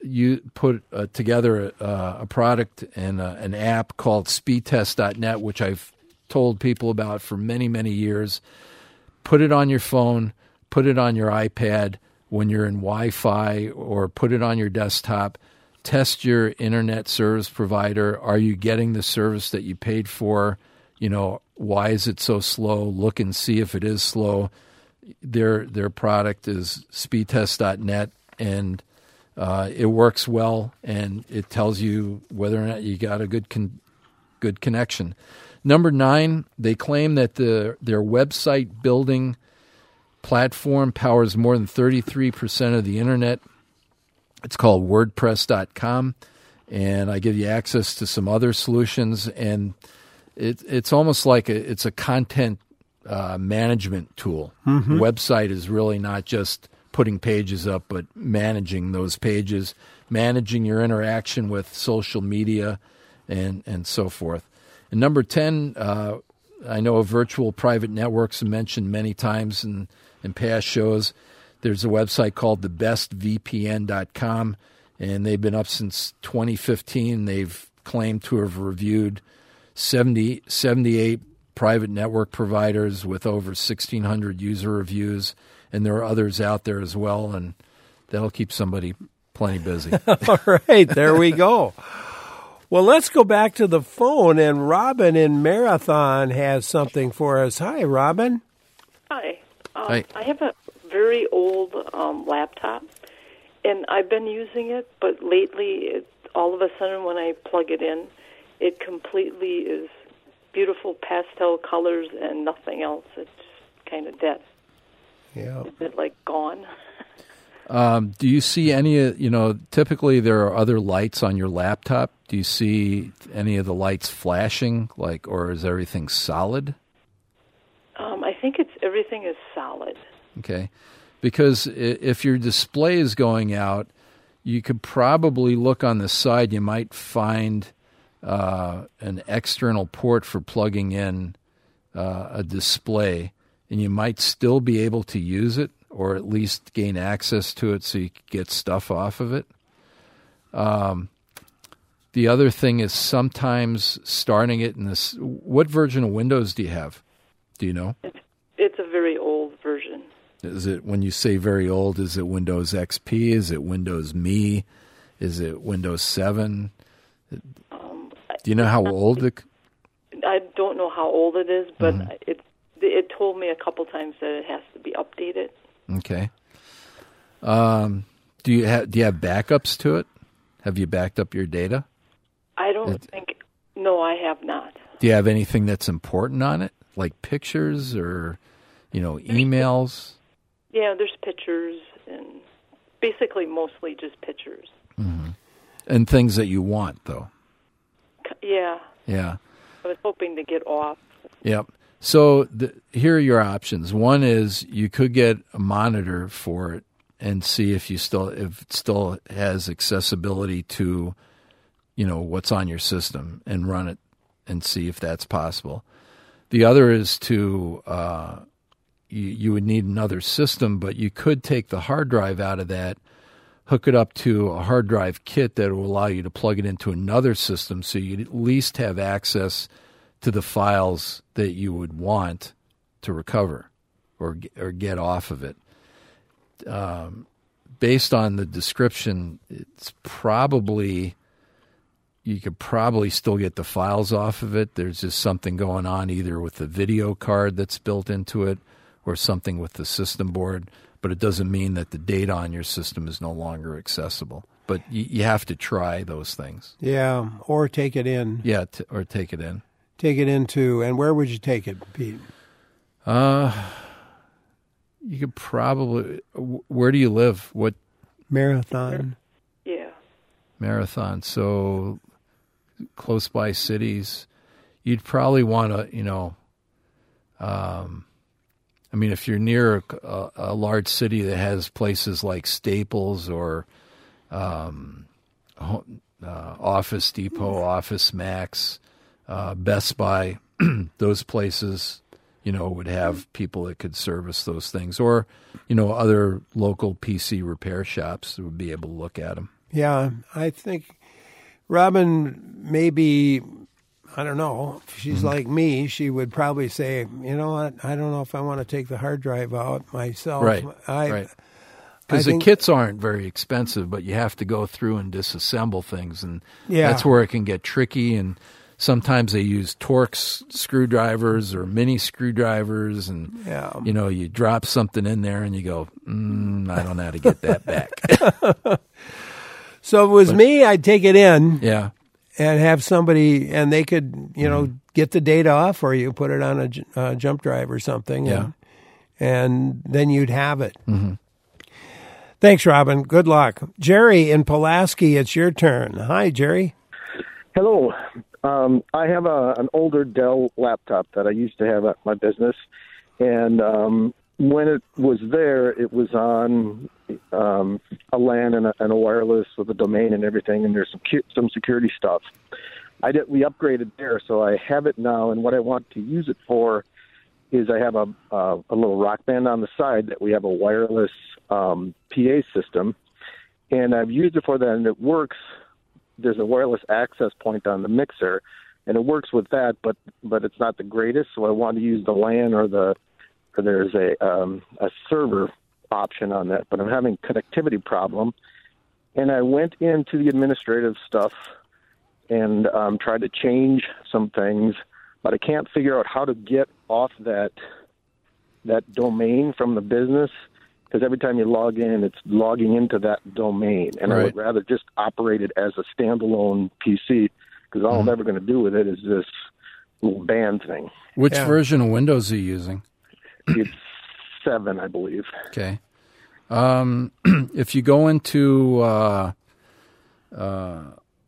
Speaker 2: you put uh, together a, a product and uh, an app called speed test dot net, which I've told people about for many, many years. Put it on your phone, put it on your iPad when you're in Wi-Fi, or put it on your desktop. Test your internet service provider. Are you getting the service that you paid for? You know, why is it so slow? Look and see if it is slow. Their their product is speed test dot net, and uh, it works well, and it tells you whether or not you got a good con- good connection. Number nine, they claim that the their website building platform powers more than thirty-three percent of the internet. It's called WordPress dot com, and I give you access to some other solutions, and it, it's almost like a, it's a content uh, management tool.
Speaker 1: Mm-hmm.
Speaker 2: The website is really not just putting pages up, but managing those pages, managing your interaction with social media, and, and so forth. And number ten, uh, I know virtual private networks are mentioned many times in, in past shows. There's a website called the best v p n dot com, and they've been up since twenty fifteen. They've claimed to have reviewed seventy, seventy-eight private network providers with over sixteen hundred user reviews, and there are others out there as well, and that'll keep somebody plenty busy.
Speaker 1: All right, there we go. Well, let's go back to the phone, and Robin in Marathon has something for us. Hi, Robin.
Speaker 14: Hi. Um,
Speaker 2: Hi.
Speaker 14: I have a very old um, laptop, and I've been using it, but lately, it, all of a sudden when I plug it in, it completely is beautiful pastel colors and nothing else. It's kind of dead.
Speaker 1: Yeah.
Speaker 14: Is it like gone?
Speaker 2: Um, do you see any, you know, typically there are other lights on your laptop. Do you see any of the lights flashing, like, or is everything solid?
Speaker 14: Um, I think it's everything is solid.
Speaker 2: Okay. Because if your display is going out, you could probably look on the side. You might find uh, an external port for plugging in uh, a display, and you might still be able to use it, or at least gain access to it so you can get stuff off of it. Um, the other thing is sometimes starting it in this. What version of Windows do you have? Do you know?
Speaker 14: It's, it's a very old version.
Speaker 2: Is it, when you say very old, is it Windows X P? Is it Windows Me? Is it Windows seven?
Speaker 14: Um,
Speaker 2: Do you know how old it?
Speaker 14: I don't know how old it is, but
Speaker 2: Mm-hmm.
Speaker 14: it it told me a couple times that it has to be updated.
Speaker 2: Okay. Um, do you have do you have backups to it? Have you backed up your data?
Speaker 14: I don't
Speaker 2: It-
Speaker 14: think. No, I have not.
Speaker 2: Do you have anything that's important on it, like pictures or, you know, emails?
Speaker 14: Yeah, there's pictures and basically mostly just pictures.
Speaker 2: Mm-hmm. And things that you want, though.
Speaker 14: C- Yeah,
Speaker 2: Yeah.
Speaker 14: I was hoping to get off.
Speaker 2: Yep. So the, here are your options. One is you could get a monitor for it and see if you still if it still has accessibility to, you know, what's on your system, and run it and see if that's possible. The other is to uh, you, you would need another system, but you could take the hard drive out of that, hook it up to a hard drive kit that will allow you to plug it into another system, so you'd at least have access to the files that you would want to recover or or get off of it. Um, based on the description, it's probably, you could probably still get the files off of it. There's just something going on either with the video card that's built into it or something with the system board, but it doesn't mean that the data on your system is no longer accessible. But you, you have to try those things.
Speaker 1: Yeah, or take it in.
Speaker 2: Yeah, t- or take it in.
Speaker 1: Take it into, and where would you take it, Pete?
Speaker 2: Uh, you could probably, where do you live? What?
Speaker 1: Marathon.
Speaker 14: Yeah.
Speaker 2: Marathon. So close by cities. You'd probably want to, you know, um, I mean, if you're near a, a large city that has places like Staples or um, uh, Office Depot, Office Max, uh, Best Buy, those places, you know, would have people that could service those things, or, you know, other local P C repair shops that would be able to look at them.
Speaker 1: Yeah, I think Robin maybe, I don't know, if she's mm-hmm. like me, she would probably say, you know what, I don't know if I want to take the hard drive out myself.
Speaker 2: Right,
Speaker 1: I,
Speaker 2: right. Because the think, kits aren't very expensive, but you have to go through and disassemble things, and yeah. that's where it can get tricky. And sometimes they use Torx screwdrivers or mini screwdrivers, and yeah. you know, you drop something in there and you go, mm, I don't know how to get that back.
Speaker 1: So if it was
Speaker 2: but,
Speaker 1: me, I'd take it in,
Speaker 2: yeah,
Speaker 1: and have somebody, and they could, you know, mm-hmm. get the data off for you, put it on a uh, jump drive or something,
Speaker 2: yeah,
Speaker 1: and, and then you'd have it.
Speaker 2: Mm-hmm.
Speaker 1: Thanks, Robin. Good luck. Jerry in Pulaski, it's your turn. Hi, Jerry.
Speaker 15: Hello. Um, I have a, an older Dell laptop that I used to have at my business, and um, when it was there, it was on um, a LAN and a, and a wireless with a domain and everything, and there's some some security stuff. I did, we upgraded there, so I have it now, and what I want to use it for is I have a, a, a little Rock Band on the side that we have a wireless um, P A system, and I've used it for that, and it works. There's a wireless access point on the mixer, and it works with that, but but it's not the greatest, so I want to use the LAN or the or there's a um, a server option on that, but I'm having a connectivity problem, and I went into the administrative stuff and um, tried to change some things, but I can't figure out how to get off that that domain from the business, because every time you log in, it's logging into that domain, and right. I would rather just operate it as a standalone P C, because all mm-hmm. I'm ever going to do with it is this little band thing.
Speaker 2: Which yeah. version of Windows are you using?
Speaker 15: It's seven, I believe.
Speaker 2: Okay. Um, if you go into, uh, uh,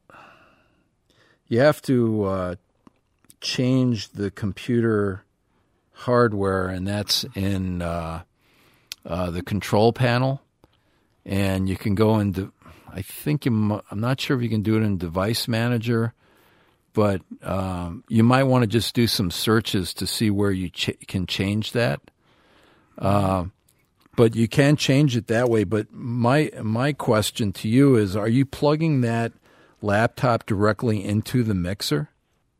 Speaker 2: you have to uh, change the computer hardware, and that's in uh, uh, the control panel. And you can go into, I think you, I'm not sure if you can do it in Device Manager, but um, you might want to just do some searches to see where you ch- can change that. Uh, but you can change it that way. But my my question to you is, are you plugging that laptop directly into the mixer?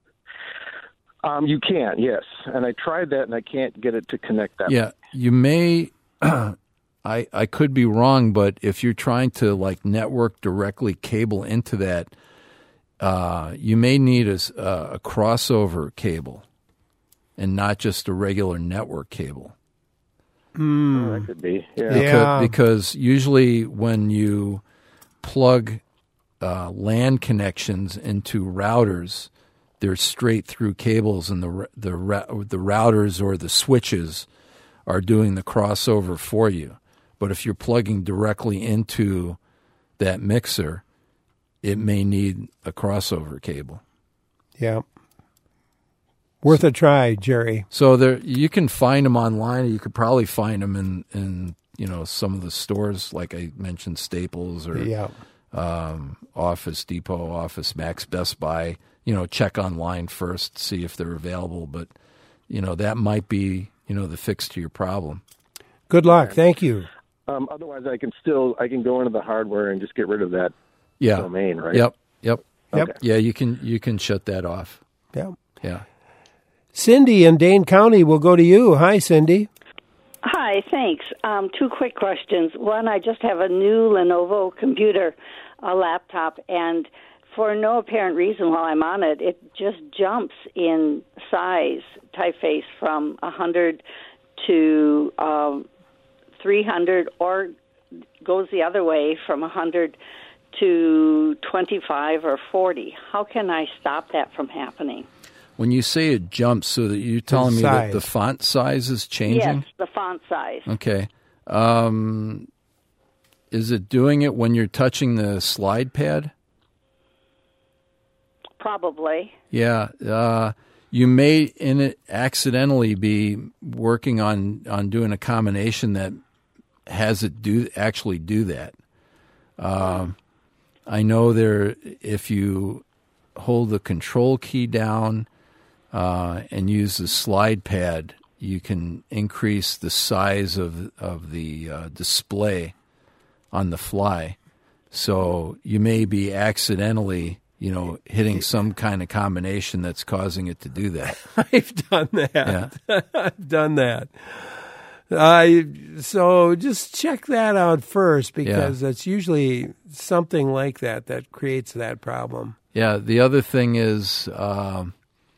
Speaker 15: Um, you can, yes. And I tried that, and I can't get it to connect that.
Speaker 2: Yeah, you may. I I could be wrong, but if you're trying to like network directly cable into that, uh, you may need a, a crossover cable, and not just a regular network cable.
Speaker 15: Mm. Oh, that could be, yeah.
Speaker 2: Because,
Speaker 1: yeah.
Speaker 2: because usually when you plug uh, LAN connections into routers, they're straight through cables, and the the the routers or the switches are doing the crossover for you. But if you're plugging directly into that mixer, it may need a crossover cable.
Speaker 1: Yeah. Worth a try, Jerry.
Speaker 2: So there, you can find them online. You could probably find them in, in you know, some of the stores, like I mentioned, Staples or
Speaker 1: yeah.
Speaker 2: um, Office Depot, Office Max, Best Buy. You know, check online first, see if they're available. But, you know, that might be, you know, the fix to your problem.
Speaker 1: Good luck. Thank you.
Speaker 15: Um, otherwise, I can still I can go into the hardware and just get rid of that
Speaker 2: yeah.
Speaker 15: domain, right?
Speaker 2: Yep. Yep.
Speaker 1: Yep.
Speaker 2: Okay. Yeah, you can you can shut that off.
Speaker 1: Yeah.
Speaker 2: Yeah.
Speaker 1: Cindy in Dane County will go to you. Hi, Cindy.
Speaker 16: Hi, thanks. Um, two quick questions. One, I just have a new Lenovo computer, a laptop, and for no apparent reason while I'm on it, it just jumps in size, typeface, from one hundred to um, three hundred, or goes the other way from one hundred to twenty-five or forty. How can I stop that from happening?
Speaker 2: When you say it jumps, so that you're telling me that the font size is changing?
Speaker 16: Yes, the font size.
Speaker 2: Okay. Um, is it doing it when you're touching the slide pad?
Speaker 16: Probably.
Speaker 2: Yeah. Uh, you may in it accidentally be working on, on doing a combination that has it do actually do that. Um, I know there, if you hold the control key down uh, and use the slide pad, you can increase the size of of the uh, display on the fly. So you may be accidentally, you know, hitting some kind of combination that's causing it to do that.
Speaker 1: I've done that.
Speaker 2: Yeah.
Speaker 1: I've done that. Uh, so just check that out first, because
Speaker 2: Yeah.
Speaker 1: it's usually something like that that creates that problem.
Speaker 2: Yeah. The other thing is, um,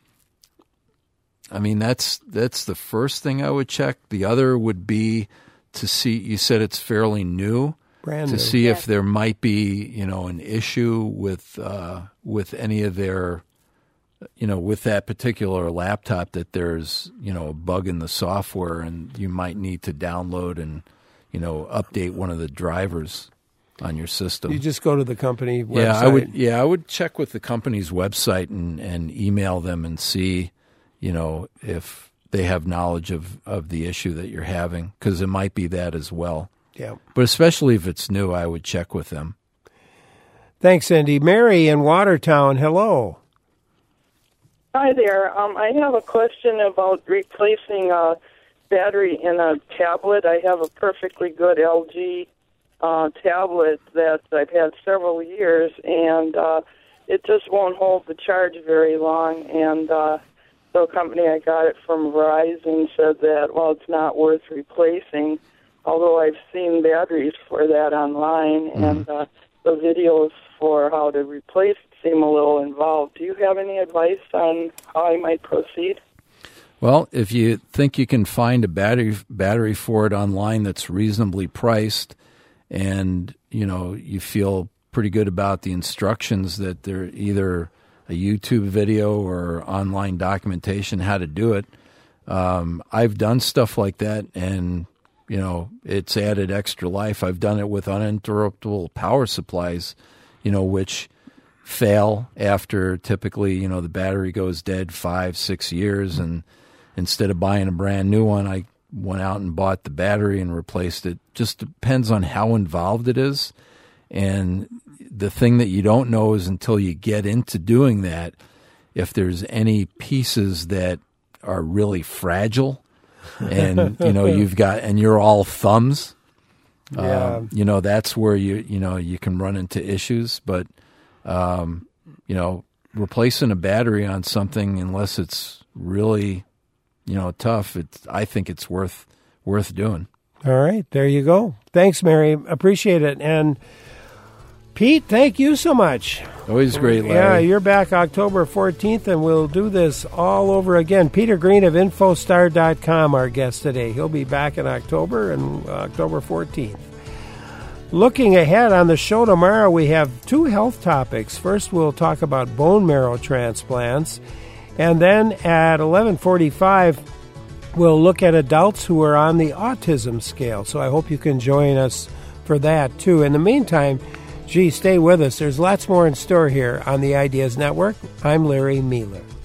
Speaker 2: I mean, that's that's the first thing I would check. The other would be to see. You said it's fairly new.
Speaker 1: Brand
Speaker 2: to
Speaker 1: new.
Speaker 2: see
Speaker 1: Yeah.
Speaker 2: if there might be, you know, an issue with uh, with any of their, you know, with that particular laptop, that there's, you know, a bug in the software, and you might need to download and, you know, update one of the drivers on your system.
Speaker 1: You just go to the company website.
Speaker 2: Yeah, I would. Yeah, I would check with the company's website and, and email them and see, you know, if they have knowledge of, of the issue that you're having, because it might be that as well.
Speaker 1: Yeah.
Speaker 2: But especially if it's new, I would check with them.
Speaker 1: Thanks, Cindy. Mary in Watertown, hello.
Speaker 17: Hi there. Um, I have a question about replacing a battery in a tablet. I have a perfectly good L G uh, tablet that I've had several years, and uh, it just won't hold the charge very long. And uh, the company I got it from, Verizon, said that, well, it's not worth replacing, although I've seen batteries for that online, mm-hmm. and uh, the videos for how to replace it seem a little involved. Do you have any advice on how I might proceed?
Speaker 2: Well, if you think you can find a battery battery for it online that's reasonably priced, and you know you feel pretty good about the instructions, that they're either a YouTube video or online documentation how to do it. Um, I've done stuff like that, and you know it's added extra life. I've done it with uninterruptible power supplies, you know, which fail after typically, you know, the battery goes dead five, six years. And instead of buying a brand new one, I went out and bought the battery and replaced it. Just depends on how involved it is. And the thing that you don't know is, until you get into doing that, if there's any pieces that are really fragile and, you know, you've got, and you're all thumbs,
Speaker 1: Yeah.
Speaker 2: um, you know, that's where you, you know, you can run into issues. But, um, you know, replacing a battery on something, unless it's really, you know, tough, it's, I think it's worth, worth doing.
Speaker 1: All right, there you go. Thanks, Mary. Appreciate it. And Pete, thank you so much.
Speaker 2: Always great, Larry.
Speaker 1: Yeah, you're back October fourteenth, and we'll do this all over again. Peter Green of Infostar dot com, our guest today. He'll be back in October, and uh, October fourteenth. Looking ahead on the show tomorrow, we have two health topics. First, we'll talk about bone marrow transplants. And then at eleven forty-five, we'll look at adults who are on the autism scale. So I hope you can join us for that, too. In the meantime, gee, stay with us. There's lots more in store here on the Ideas Network. I'm Larry Mealer.